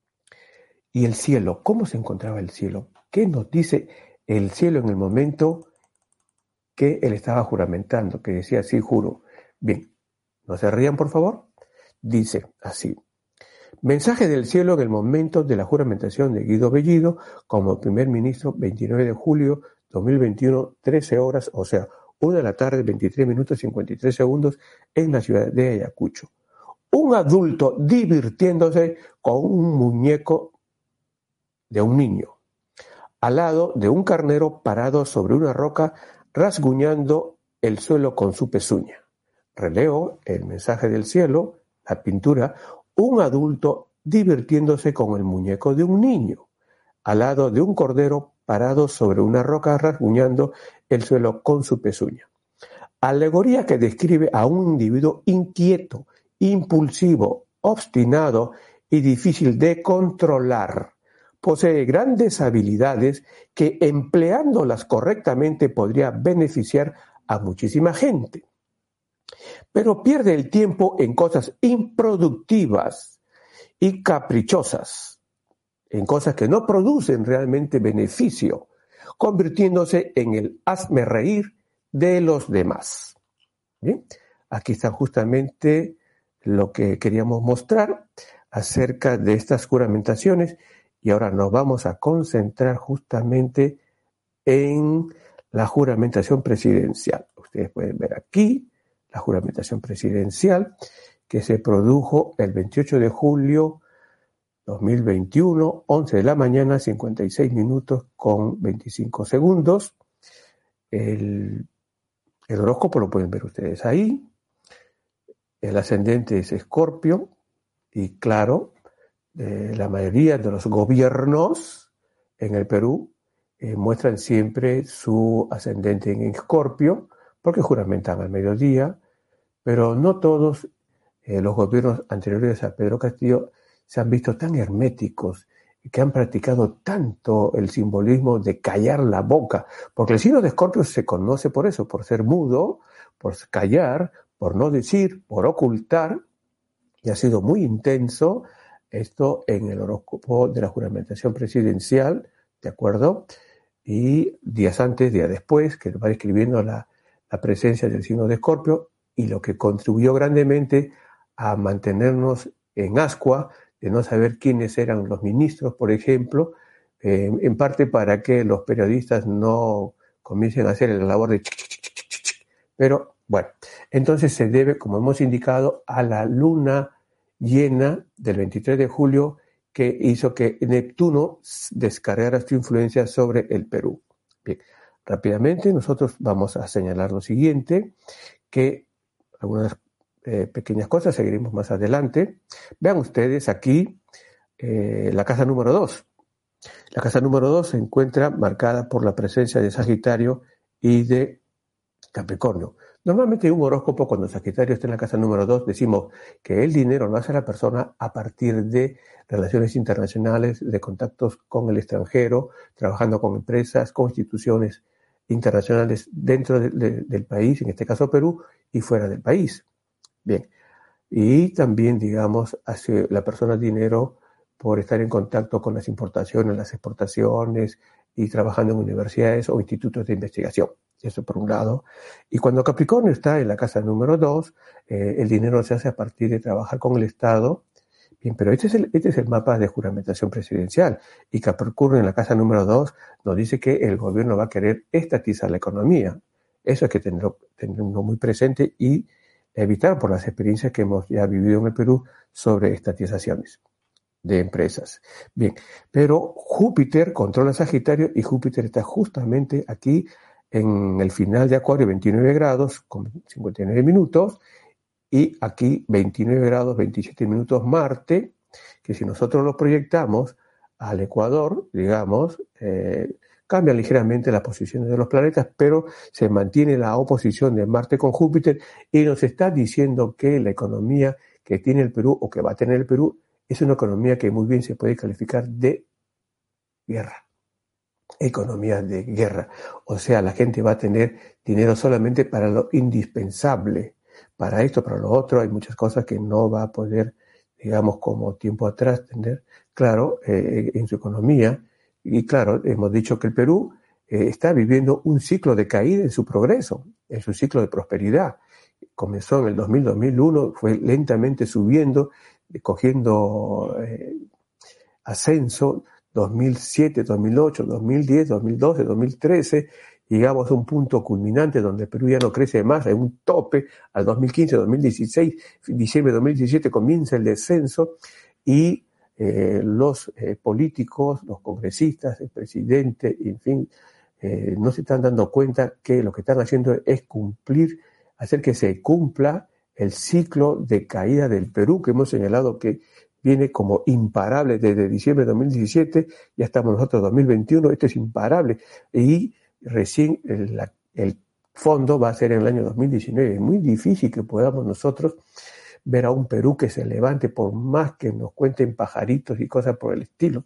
Y el cielo, ¿cómo se encontraba el cielo? ¿Qué nos dice el cielo en el momento que él estaba juramentando, que decía, sí, juro? Bien, no se rían, por favor. Dice así: mensaje del cielo en el momento de la juramentación de Guido Bellido como primer ministro, veintinueve de julio dos mil veintiuno, trece horas, o sea, una de la tarde, veintitrés minutos cincuenta y tres segundos, en la ciudad de Ayacucho. Un adulto divirtiéndose con un muñeco de un niño, al lado de un carnero parado sobre una roca, rasguñando el suelo con su pezuña. Releo el mensaje del cielo, la pintura: un adulto divirtiéndose con el muñeco de un niño, al lado de un cordero parado sobre una roca, rasguñando el suelo con su pezuña. Alegoría que describe a un individuo inquieto, impulsivo, obstinado y difícil de controlar. Posee grandes habilidades que, empleándolas correctamente, podría beneficiar a muchísima gente. Pero pierde el tiempo en cosas improductivas y caprichosas, en cosas que no producen realmente beneficio, convirtiéndose en el hazme reír de los demás. Bien, aquí está justamente lo que queríamos mostrar acerca de estas juramentaciones, y ahora nos vamos a concentrar justamente en la juramentación presidencial. Ustedes pueden ver aquí la juramentación presidencial que se produjo el veintiocho de julio dos mil veintiuno, once de la mañana, cincuenta y seis minutos con veinticinco segundos. El, el horóscopo lo pueden ver ustedes ahí. El ascendente es Escorpio y, claro, eh, la mayoría de los gobiernos en el Perú eh, muestran siempre su ascendente en Escorpio porque juramentan al mediodía, pero no todos eh, los gobiernos anteriores a Pedro Castillo se han visto tan herméticos y que han practicado tanto el simbolismo de callar la boca, porque el signo de Escorpio se conoce por eso, por ser mudo, por callar, por no decir, por ocultar, y ha sido muy intenso esto en el horóscopo de la juramentación presidencial, ¿de acuerdo? Y días antes, días después, que va describiendo la, la presencia del signo de Escorpio y lo que contribuyó grandemente a mantenernos en ascua, de no saber quiénes eran los ministros, por ejemplo, eh, en parte para que los periodistas no comiencen a hacer la labor de chic, chic, chic, chic, chic. Pero bueno, entonces se debe, como hemos indicado, a la luna llena del veintitrés de julio que hizo que Neptuno descargara su influencia sobre el Perú. Bien, rápidamente nosotros vamos a señalar lo siguiente, que algunas eh, pequeñas cosas seguiremos más adelante. Vean ustedes aquí eh, la casa número dos. La casa número dos se encuentra marcada por la presencia de Sagitario y de Capricornio. Normalmente en un horóscopo, cuando Sagitario está en la casa número dos, decimos que el dinero lo hace la persona a partir de relaciones internacionales, de contactos con el extranjero, trabajando con empresas, con instituciones internacionales dentro de, de, del país, en este caso Perú, y fuera del país. Bien, y también, digamos, hace la persona dinero por estar en contacto con las importaciones, las exportaciones y trabajando en universidades o institutos de investigación. Eso por un lado. Y cuando Capricornio está en la casa número dos, eh, el dinero se hace a partir de trabajar con el Estado. Bien, pero este es, el, este es el mapa de juramentación presidencial. Y Capricornio en la casa número dos nos dice que el gobierno va a querer estatizar la economía. Eso hay que tenerlo, tenerlo muy presente y evitar por las experiencias que hemos ya vivido en el Perú sobre estatizaciones de empresas. Bien, pero Júpiter controla Sagitario y Júpiter está justamente aquí en el final de Acuario, veintinueve grados con cincuenta y nueve minutos, y aquí veintinueve grados, veintisiete minutos Marte, que si nosotros lo proyectamos al Ecuador, digamos, eh, cambian ligeramente las posiciones de los planetas, pero se mantiene la oposición de Marte con Júpiter y nos está diciendo que la economía que tiene el Perú o que va a tener el Perú es una economía que muy bien se puede calificar de guerra. Economía de guerra. O sea, la gente va a tener dinero solamente para lo indispensable. Para esto, para lo otro, hay muchas cosas que no va a poder, digamos, como tiempo atrás, tener claro eh, en su economía. Y claro, hemos dicho que el Perú eh, está viviendo un ciclo de caída en su progreso, en su ciclo de prosperidad. Comenzó en el dos mil, dos mil uno, fue lentamente subiendo, cogiendo eh, ascenso, dos mil siete, dos mil ocho, dos mil diez, dos mil doce, dos mil trece, llegamos a un punto culminante donde Perú ya no crece más, hay un tope al dos mil quince, dos mil dieciséis, diciembre de dos mil diecisiete comienza el descenso y eh, los eh, políticos, los congresistas, el presidente, en fin, eh, no se están dando cuenta que lo que están haciendo es cumplir, hacer que se cumpla el ciclo de caída del Perú que hemos señalado que viene como imparable desde diciembre de dos mil diecisiete, ya estamos nosotros en dos mil veintiuno, esto es imparable y recién el, la, el fondo va a ser en el año dos mil diecinueve. Es muy difícil que podamos nosotros ver a un Perú que se levante por más que nos cuenten pajaritos y cosas por el estilo.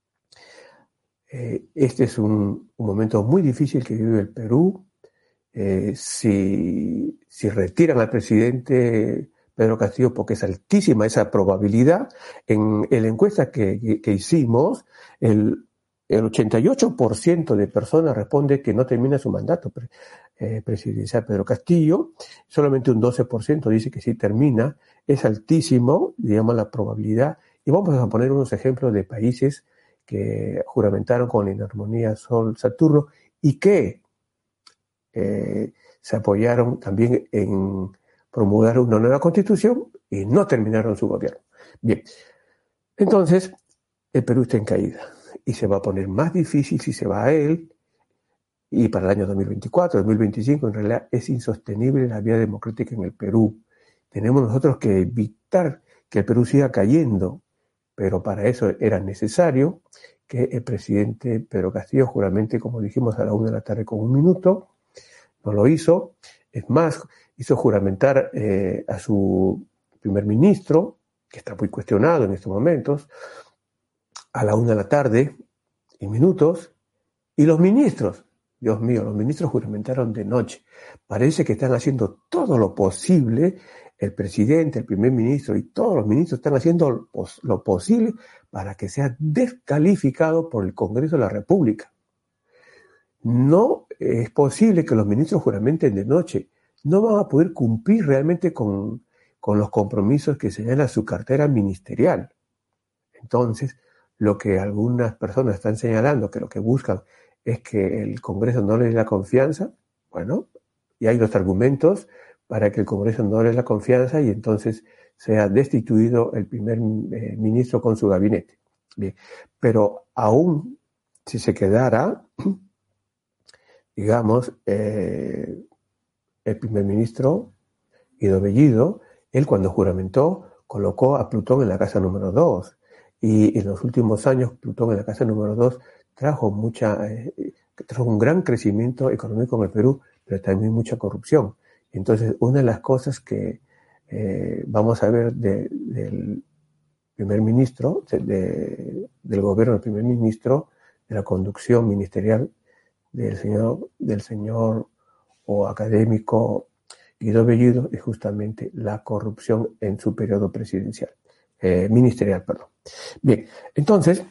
Eh, este es un, un momento muy difícil que vive el Perú. Eh, si, si retiran al presidente Pedro Castillo, porque es altísima esa probabilidad, en, en la encuesta que, que, que hicimos, el, el ochenta y ocho por ciento de personas responde que no termina su mandato pre, eh, presidencial Pedro Castillo, solamente un doce por ciento dice que sí termina, es altísimo, digamos, la probabilidad, y vamos a poner unos ejemplos de países que juramentaron con la inarmonía Sol-Saturno y que eh, se apoyaron también en promulgar una nueva constitución y no terminaron su gobierno. Bien, entonces el Perú está en caída y se va a poner más difícil si se va a él, y para el año dos mil veinticuatro, dos mil veinticinco en realidad es insostenible la vía democrática en el Perú. Tenemos nosotros que evitar que el Perú siga cayendo, pero para eso era necesario que el presidente Pedro Castillo juramente, como dijimos, a la una de la tarde con un minuto, no lo hizo. Es más, hizo juramentar eh, a su primer ministro, que está muy cuestionado en estos momentos, a la una de la tarde y minutos, y los ministros, Dios mío, los ministros juramentaron de noche. Parece que están haciendo todo lo posible, el presidente, el primer ministro y todos los ministros están haciendo lo posible para que sea descalificado por el Congreso de la República. No es posible que los ministros juramenten de noche. No van a poder cumplir realmente con, con los compromisos que señala su cartera ministerial. Entonces, lo que algunas personas están señalando, que lo que buscan es que el Congreso no le dé la confianza, bueno, y hay los argumentos para que el Congreso no le dé la confianza y entonces sea destituido el primer eh, ministro con su gabinete. Bien, pero aún si se quedara, digamos, eh, el primer ministro, Guido Bellido, él cuando juramentó colocó a Plutón en la casa número dos. Y en los últimos años, Plutón en la casa número dos trajo mucha, eh, trajo un gran crecimiento económico en el Perú, pero también mucha corrupción. Entonces, una de las cosas que eh, vamos a ver de, del primer ministro, de, de, del gobierno del primer ministro, de la conducción ministerial del señor, del señor o académico Guido Bellido, es justamente la corrupción en su periodo presidencial, eh, ministerial, perdón. Bien, entonces,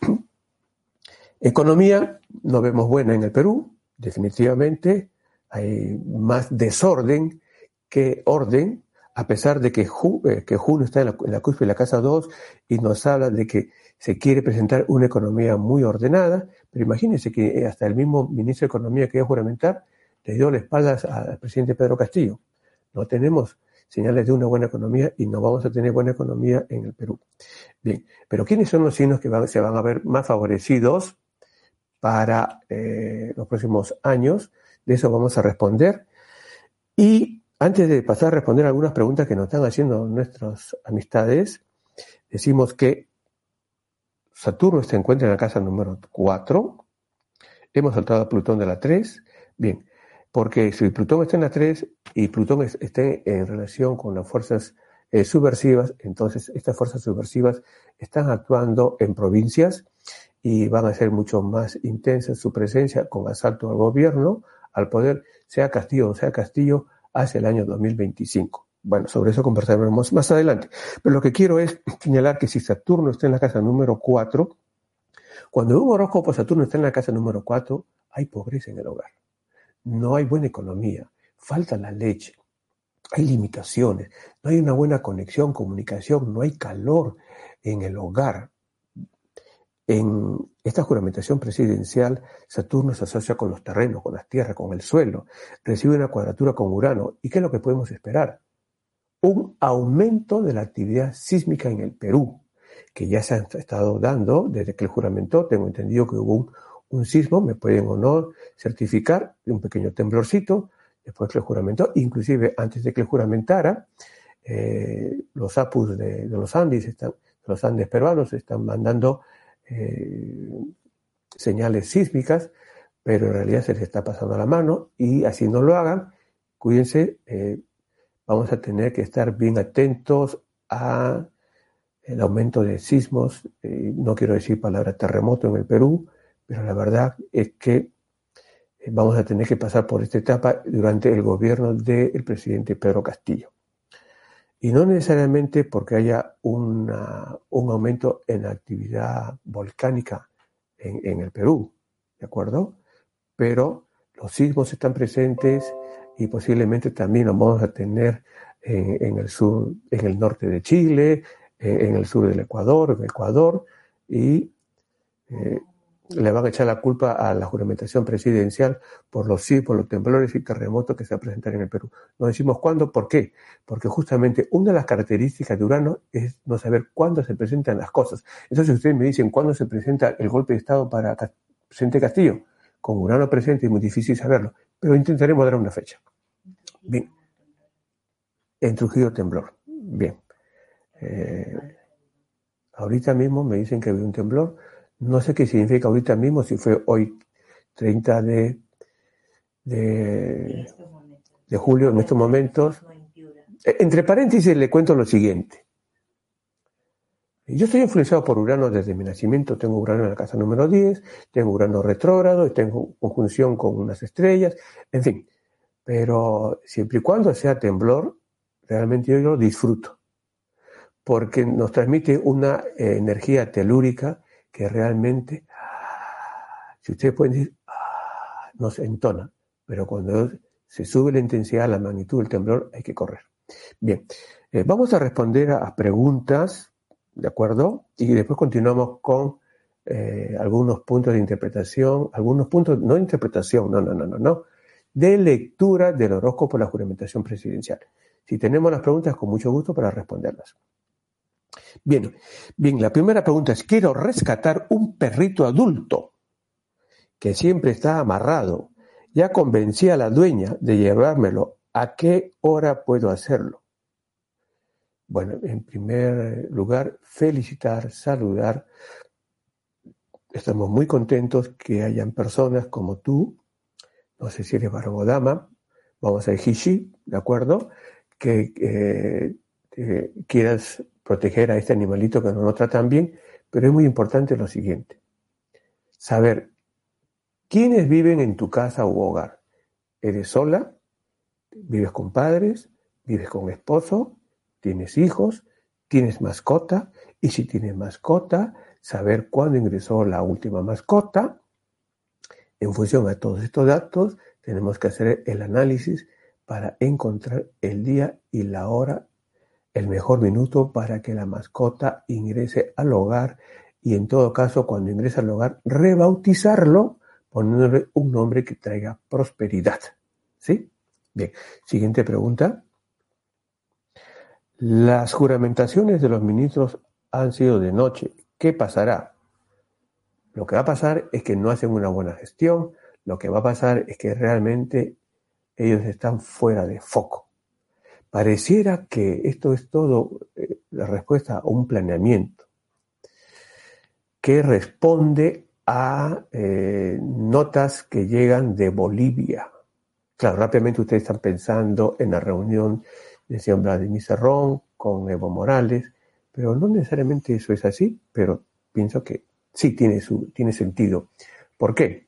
economía no vemos buena en el Perú, definitivamente hay más desorden que orden, a pesar de que, Ju, eh, que Julio está en la, en la cúspide de la casa dos y nos habla de que se quiere presentar una economía muy ordenada, pero imagínense que hasta el mismo ministro de Economía que iba a juramentar le dio la espalda al presidente Pedro Castillo. No tenemos señales de una buena economía y no vamos a tener buena economía en el Perú. Bien, pero ¿quiénes son los signos que van, se van a ver más favorecidos para eh, los próximos años? De eso vamos a responder. Y antes de pasar a responder algunas preguntas que nos están haciendo nuestras amistades, decimos que Saturno se encuentra en la casa número cuatro. Hemos saltado a Plutón de la tres. Bien, porque si Plutón está en la tres y Plutón es, esté en relación con las fuerzas eh, subversivas, entonces estas fuerzas subversivas están actuando en provincias y van a ser mucho más intensas su presencia con asalto al gobierno, al poder, sea Castillo o sea Castillo, hacia el año dos mil veinticinco. Bueno, sobre eso conversaremos más adelante. Pero lo que quiero es señalar que si Saturno está en la casa número cuatro, cuando un horóscopo Saturno está en la casa número cuatro, hay pobreza en el hogar. No hay buena economía, falta la leche, hay limitaciones, no hay una buena conexión, comunicación, no hay calor en el hogar. En esta juramentación presidencial, Saturno se asocia con los terrenos, con las tierras, con el suelo, recibe una cuadratura con Urano. ¿Y qué es lo que podemos esperar? Un aumento de la actividad sísmica en el Perú, que ya se ha estado dando desde que el juramentó. Tengo entendido que hubo un, un sismo, me pueden o no certificar, de un pequeño temblorcito, después que el juramentó, inclusive antes de que el juramentara, eh, los apus de, de los Andes, están, los Andes peruanos están mandando eh, señales sísmicas, pero en realidad se les está pasando la mano, y así no lo hagan, cuídense, eh, vamos a tener que estar bien atentos a el aumento de sismos. Eh, no quiero decir palabra terremoto en el Perú, pero la verdad es que vamos a tener que pasar por esta etapa durante el gobierno del presidente Pedro Castillo. Y no necesariamente porque haya una, un aumento en la actividad volcánica en, en el Perú, ¿de acuerdo? Pero los sismos están presentes y posiblemente también los vamos a tener en, en el sur, en el norte de Chile, en, en el sur del Ecuador, en Ecuador, y eh, le van a echar la culpa a la juramentación presidencial por los sismos, los temblores y terremotos que se presentan en el Perú. No decimos cuándo, ¿por qué? Porque justamente una de las características de Urano es no saber cuándo se presentan las cosas. Entonces ustedes me dicen, ¿cuándo se presenta el golpe de Estado para el presidente Castillo? Con Urano presente es muy difícil saberlo, pero intentaremos dar una fecha. Bien. En Trujillo temblor. Bien. Eh, ahorita mismo me dicen que había un temblor. No sé qué significa ahorita mismo, si fue hoy treinta de, de, de julio, en estos momentos. Entre paréntesis le cuento lo siguiente. Yo estoy influenciado por Urano desde mi nacimiento. Tengo Urano en la casa número diez, tengo Urano retrógrado, y tengo conjunción con unas estrellas, en fin. Pero siempre y cuando sea temblor, realmente yo lo disfruto, porque nos transmite una eh, energía telúrica que realmente, si ustedes pueden decir, nos entona, pero cuando se sube la intensidad, la magnitud del temblor, hay que correr. Bien, eh, vamos a responder a, a preguntas, ¿de acuerdo? Y después continuamos con eh, algunos puntos de interpretación, algunos puntos, no de interpretación, no, no, no, no, no, de lectura del horóscopo de la juramentación presidencial. Si tenemos las preguntas, con mucho gusto para responderlas. Bien, bien, la primera pregunta es, quiero rescatar un perrito adulto que siempre está amarrado. Ya convencí a la dueña de llevármelo. ¿A qué hora puedo hacerlo? Bueno, en primer lugar, felicitar, saludar. Estamos muy contentos que hayan personas como tú, no sé si eres varón o dama, vamos a decir sí, ¿de acuerdo? Que eh, eh, quieras proteger a este animalito que no lo tratan bien, pero es muy importante lo siguiente, saber quiénes viven en tu casa u hogar. ¿Eres sola? ¿Vives con padres? ¿Vives con esposo? ¿Tienes hijos? ¿Tienes mascota? Y si tienes mascota, saber cuándo ingresó la última mascota. En función a todos estos datos, tenemos que hacer el análisis para encontrar el día y la hora, el mejor minuto para que la mascota ingrese al hogar, y en todo caso, cuando ingrese al hogar, rebautizarlo poniéndole un nombre que traiga prosperidad. ¿Sí? Bien. Siguiente pregunta. Las juramentaciones de los ministros han sido de noche. ¿Qué pasará? Lo que va a pasar es que no hacen una buena gestión. Lo que va a pasar es que realmente ellos están fuera de foco. Pareciera que esto es todo eh, la respuesta a un planeamiento que responde a eh, notas que llegan de Bolivia. Claro, rápidamente ustedes están pensando en la reunión del señor Vladimir Cerrón con Evo Morales, pero no necesariamente eso es así, pero pienso que sí tiene, su, tiene sentido. ¿Por qué?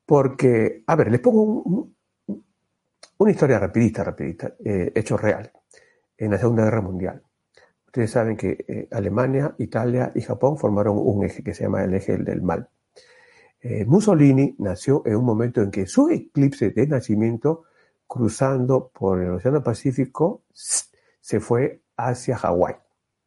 Porque, a ver, les pongo un, un, una historia rapidita, rapidita, eh, hecho real. en la Segunda Guerra Mundial. Ustedes saben que eh, Alemania, Italia y Japón formaron un eje que se llama el eje del mal. Eh, Mussolini nació en un momento en que su eclipse de nacimiento, cruzando por el Océano Pacífico, se fue hacia Hawái.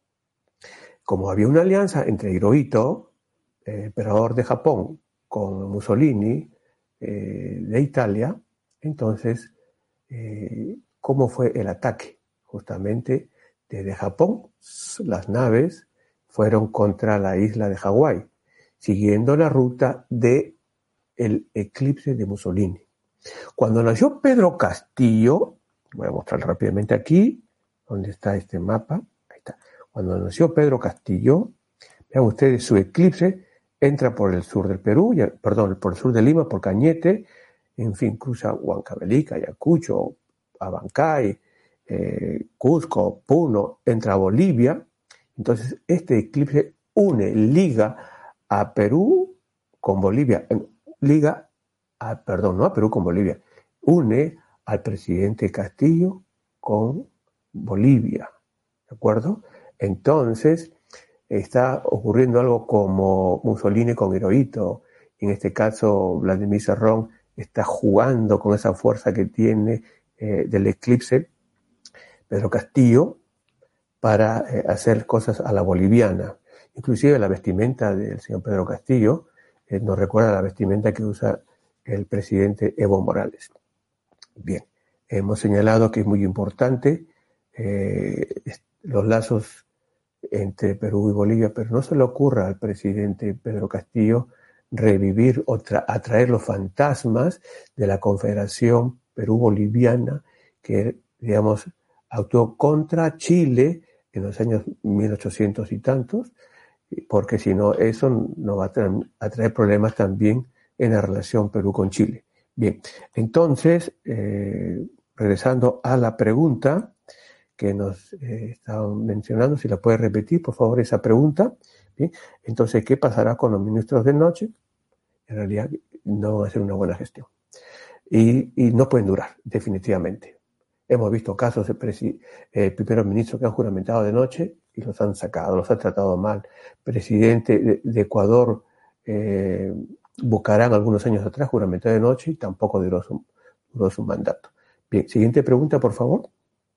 Como había una alianza entre Hirohito, eh, emperador de Japón, con Mussolini eh, de Italia, entonces, eh, ¿cómo fue el ataque? Justamente desde Japón, las naves fueron contra la isla de Hawái, siguiendo la ruta del eclipse de Mussolini. Cuando nació Pedro Castillo, voy a mostrar rápidamente aquí, donde está este mapa, ahí está. Cuando nació Pedro Castillo, vean ustedes, su eclipse entra por el sur del Perú, ya, perdón, por el sur de Lima, por Cañete, en fin, cruza Huancavelica, Ayacucho, Abancay, eh, Cusco, Puno, entra a Bolivia. Entonces, este eclipse une, liga a Perú con Bolivia, liga a, perdón, no a Perú con Bolivia, une al presidente Castillo con Bolivia, ¿de acuerdo? Entonces, está ocurriendo algo como Mussolini con Hirohito. En este caso, Vladimir Cerrón está jugando con esa fuerza que tiene eh, del eclipse Pedro Castillo para eh, hacer cosas a la boliviana. Inclusive la vestimenta del señor Pedro Castillo eh, nos recuerda a la vestimenta que usa el presidente Evo Morales. Bien, hemos señalado que es muy importante eh, los lazos entre Perú y Bolivia, pero no se le ocurra al presidente Pedro Castillo revivir o tra- atraer los fantasmas de la Confederación Perú-Boliviana que, digamos, actuó contra Chile en los años mil ochocientos y tantos, porque si no, eso nos va a traer, a traer problemas también en la relación Perú con Chile. Bien, entonces, eh, regresando a la pregunta que nos eh, estaban mencionando, si la puede repetir, por favor, esa pregunta. Bien, entonces, ¿qué pasará con los ministros de noche? En realidad, no va a ser una buena gestión. Y, y no pueden durar, definitivamente. Hemos visto casos de presi- eh, primeros ministros que han juramentado de noche y los han sacado, los han tratado mal. Presidente de, de Ecuador, eh, Bucarán, algunos años atrás, juramentó de noche y tampoco duró su, duró su mandato. Bien, siguiente pregunta, por favor.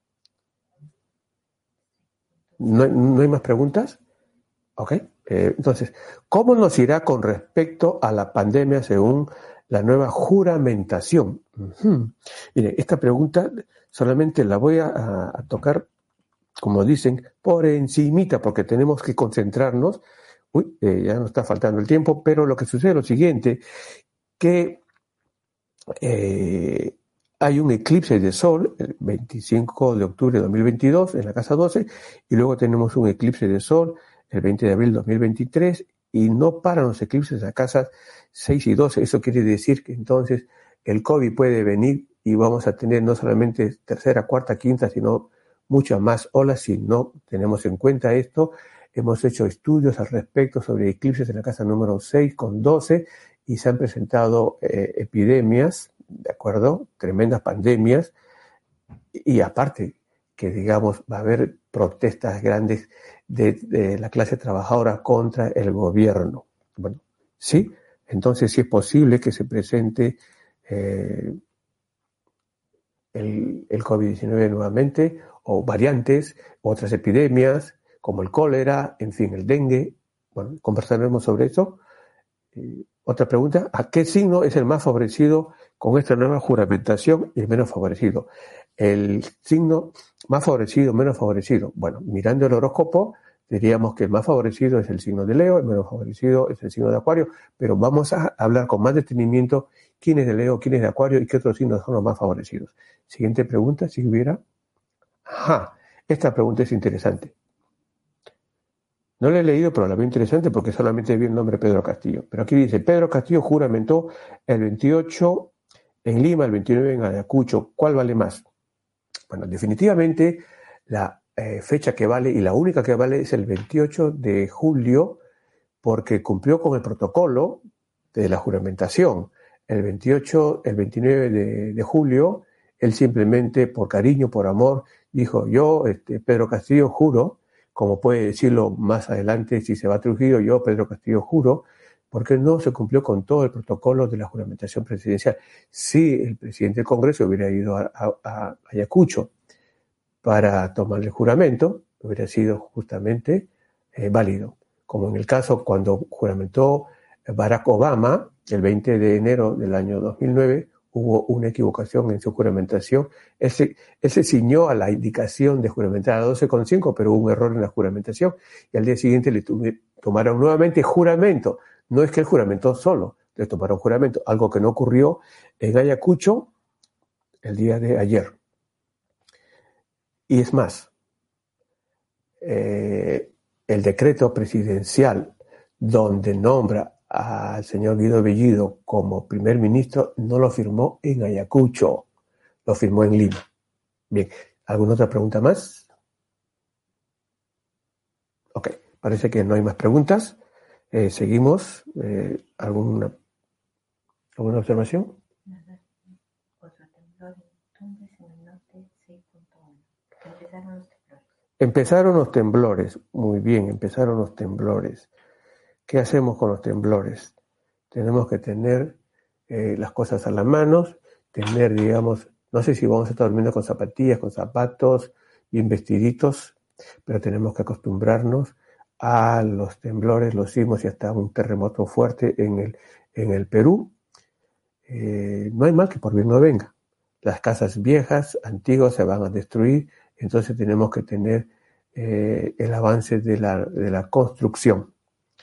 ¿No, ¿No hay más preguntas? Ok. Eh, entonces, ¿cómo nos irá con respecto a la pandemia según la nueva juramentación? Uh-huh. Mire, esta pregunta solamente la voy a, a tocar, como dicen, por encimita, porque tenemos que concentrarnos. Uy, eh, ya nos está faltando el tiempo, pero lo que sucede es lo siguiente, que eh, hay un eclipse de sol el veinticinco de octubre de dos mil veintidós en la casa doce, y luego tenemos un eclipse de sol el veinte de abril de dos mil veintitrés, y no paran los eclipses a casas seis y doce. Eso quiere decir que entonces el COVID puede venir y vamos a tener no solamente tercera, cuarta, quinta, sino muchas más olas si no tenemos en cuenta esto. Hemos hecho estudios al respecto sobre eclipses en la casa número seis con doce y se han presentado eh, epidemias, ¿de acuerdo? Tremendas pandemias, y, y aparte que, digamos, va a haber protestas grandes de, de la clase trabajadora contra el gobierno. Bueno, sí, entonces sí es posible que se presente eh, el, el COVID diecinueve nuevamente, o variantes, otras epidemias, como el cólera, en fin, el dengue. Bueno, conversaremos sobre eso. Eh, otra pregunta, ¿a qué signo es el más favorecido con esta nueva juramentación y el menos favorecido? El signo más favorecido, menos favorecido. Bueno, mirando el horóscopo, diríamos que el más favorecido es el signo de Leo, el menos favorecido es el signo de Acuario, pero vamos a hablar con más detenimiento quién es de Leo, quién es de Acuario y qué otros signos son los más favorecidos. Siguiente pregunta, si hubiera. Ajá, esta pregunta es interesante. No la he leído, pero la veo interesante porque solamente vi el nombre Pedro Castillo. Pero aquí dice, Pedro Castillo juramentó el veintiocho en Lima, el veintinueve en Ayacucho. ¿Cuál vale más? Bueno, definitivamente la eh, fecha que vale y la única que vale es el veintiocho de julio, porque cumplió con el protocolo de la juramentación. El veintiocho, el veintinueve de, de julio, él simplemente por cariño, por amor, dijo, yo, este, Pedro Castillo, juro, como puede decirlo más adelante si se va a Trujillo, yo, Pedro Castillo, juro, porque no se cumplió con todo el protocolo de la juramentación presidencial. Si el presidente del Congreso hubiera ido a, a, a Ayacucho para tomar el juramento, hubiera sido justamente eh, válido. Como en el caso cuando juramentó Barack Obama, el veinte de enero del año dos mil nueve, hubo una equivocación en su juramentación. Él se, él se ciñó a la indicación de juramentar a doce coma cinco, pero hubo un error en la juramentación y al día siguiente le tomaron nuevamente juramento. No es que él juramentó solo, le tomaron juramento, algo que no ocurrió en Ayacucho el día de ayer. Y es más, eh, el decreto presidencial donde nombra al señor Guido Bellido como primer ministro no lo firmó en Ayacucho, lo firmó en Lima. Bien, ¿alguna otra pregunta más? Ok, parece que no hay más preguntas. Eh, seguimos. Eh, ¿alguna, ¿Alguna observación? Empezaron los temblores. Muy bien, empezaron los temblores. ¿Qué hacemos con los temblores? Tenemos que tener eh, las cosas a las manos, tener, digamos, no sé si vamos a estar durmiendo con zapatillas, con zapatos, bien vestiditos, pero tenemos que acostumbrarnos a los temblores, los sismos y hasta un terremoto fuerte en el, en el Perú. Eh, no hay mal que por bien no venga. Las casas viejas, antiguas, se van a destruir, entonces tenemos que tener eh, el avance de la, de la construcción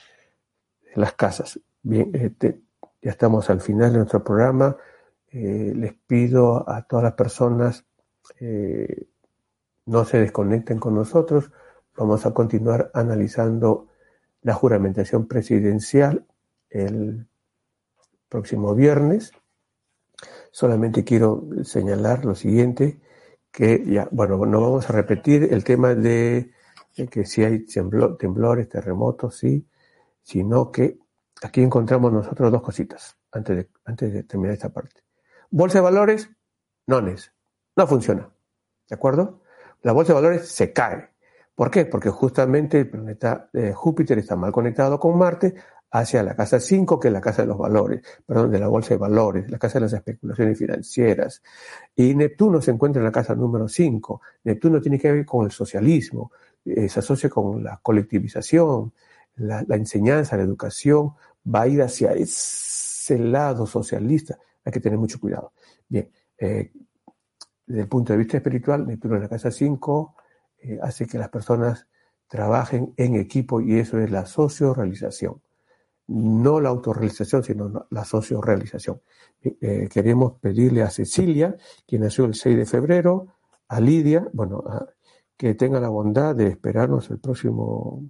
de las casas. Bien, este, ya estamos al final de nuestro programa. Eh, les pido a todas las personas eh, no se desconecten con nosotros. Vamos a continuar analizando la juramentación presidencial el próximo viernes. Solamente quiero señalar lo siguiente, que ya, bueno, no vamos a repetir el tema de, de que si hay temblor, temblores, terremotos, sí, sino que aquí encontramos nosotros dos cositas antes de, antes de terminar esta parte. Bolsa de valores, no es, no funciona, ¿de acuerdo? La bolsa de valores se cae. ¿Por qué? Porque justamente el planeta eh, Júpiter está mal conectado con Marte hacia la casa cinco, que es la casa de los valores, perdón, de la bolsa de valores, la casa de las especulaciones financieras. Y Neptuno se encuentra en la casa número cinco. Neptuno tiene que ver con el socialismo, eh, se asocia con la colectivización, la, la enseñanza, la educación, va a ir hacia ese lado socialista. Hay que tener mucho cuidado. Bien, eh, desde el punto de vista espiritual, Neptuno en la casa cinco eh, hace que las personas trabajen en equipo y eso es la sociorealización. No la autorrealización, sino la sociorealización. Eh, queremos pedirle a Cecilia, quien nació el seis de febrero, a Lidia, bueno, a, que tenga la bondad de esperarnos el próximo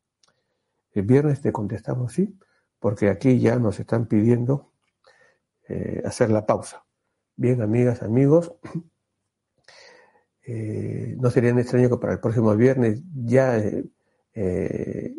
el viernes. Te contestamos sí, porque aquí ya nos están pidiendo eh, hacer la pausa. Bien, amigas, amigos, eh, no sería extraño que para el próximo viernes ya eh, eh,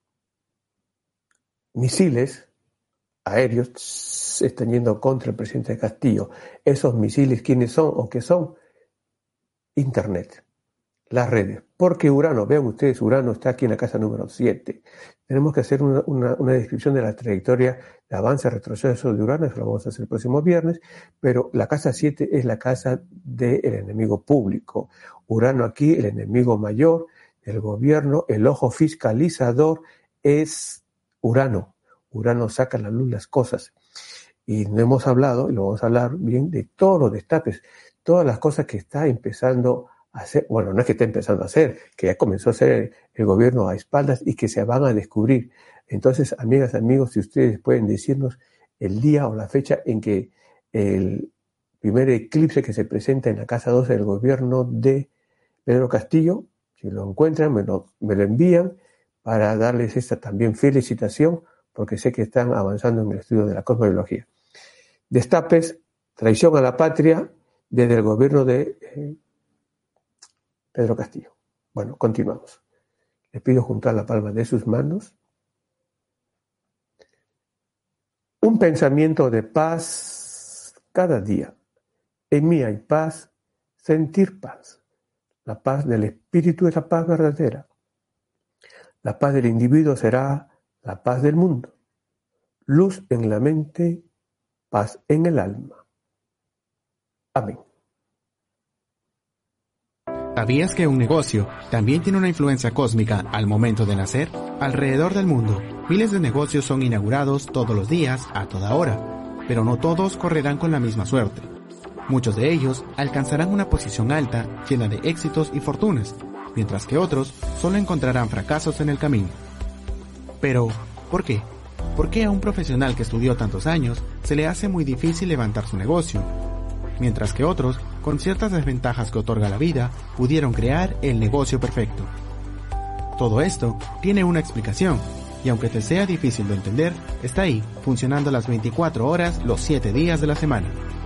misiles aéreos se están yendo contra el presidente Castillo. Esos misiles, ¿quiénes son o qué son? Internet, las redes. Porque Urano, vean ustedes, Urano está aquí en la casa número siete. Tenemos que hacer una, una, una descripción de la trayectoria de avance, retroceso de Urano, eso lo vamos a hacer el próximo viernes, pero la casa siete es la casa del enemigo público. Urano aquí, el enemigo mayor del gobierno, el ojo fiscalizador es Urano. Urano saca a la luz las cosas. Y no hemos hablado, y lo vamos a hablar bien, de todos los destapes, todas las cosas que está empezando a hacer, bueno, no es que esté empezando a hacer, que ya comenzó a hacer el, el gobierno a espaldas y que se van a descubrir. Entonces, amigas, amigos, si ustedes pueden decirnos el día o la fecha en que el primer eclipse que se presenta en la casa doce del gobierno de Pedro Castillo, si lo encuentran, me lo, me lo envían para darles esta también felicitación, porque sé que están avanzando en el estudio de la cosmobiología. Destapes, traición a la patria desde el gobierno de eh, Pedro Castillo. Bueno, continuamos. Les pido juntar la palma de sus manos. Un pensamiento de paz cada día. En mí hay paz, sentir paz. La paz del espíritu es la paz verdadera. La paz del individuo será la paz del mundo. Luz en la mente, paz en el alma. Amén. ¿Sabías que un negocio también tiene una influencia cósmica al momento de nacer? Alrededor del mundo, miles de negocios son inaugurados todos los días, a toda hora, pero no todos correrán con la misma suerte. Muchos de ellos alcanzarán una posición alta, llena de éxitos y fortunas, mientras que otros solo encontrarán fracasos en el camino. Pero, ¿por qué? ¿Por qué a un profesional que estudió tantos años se le hace muy difícil levantar su negocio? Mientras que otros, con ciertas desventajas que otorga la vida, pudieron crear el negocio perfecto. Todo esto tiene una explicación, y aunque te sea difícil de entender, está ahí, funcionando las veinticuatro horas, los siete días de la semana.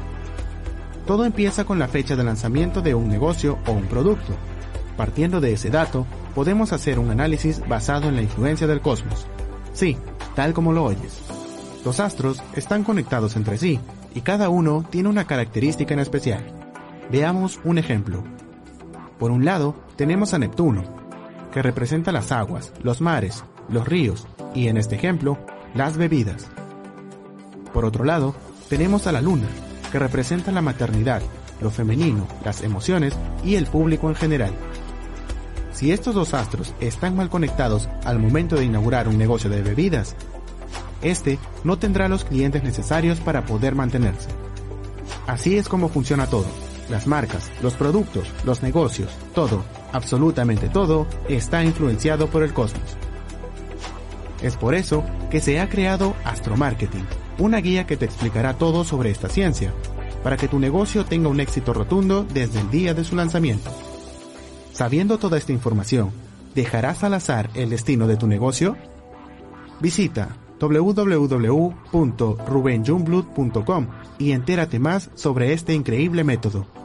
Todo empieza con la fecha de lanzamiento de un negocio o un producto. Partiendo de ese dato, podemos hacer un análisis basado en la influencia del cosmos. Sí, tal como lo oyes. Los astros están conectados entre sí, y cada uno tiene una característica en especial. Veamos un ejemplo. Por un lado, tenemos a Neptuno, que representa las aguas, los mares, los ríos, y en este ejemplo, las bebidas. Por otro lado, tenemos a la Luna, que representa la maternidad, lo femenino, las emociones y el público en general. Si estos dos astros están mal conectados al momento de inaugurar un negocio de bebidas, este no tendrá los clientes necesarios para poder mantenerse. Así es como funciona todo. Las marcas, los productos, los negocios, todo, absolutamente todo, está influenciado por el cosmos. Es por eso que se ha creado Astromarketing, una guía que te explicará todo sobre esta ciencia, para que tu negocio tenga un éxito rotundo desde el día de su lanzamiento. Sabiendo toda esta información, ¿dejarás al azar el destino de tu negocio? Visita doble u doble u doble u punto ruben jungblut punto com y entérate más sobre este increíble método.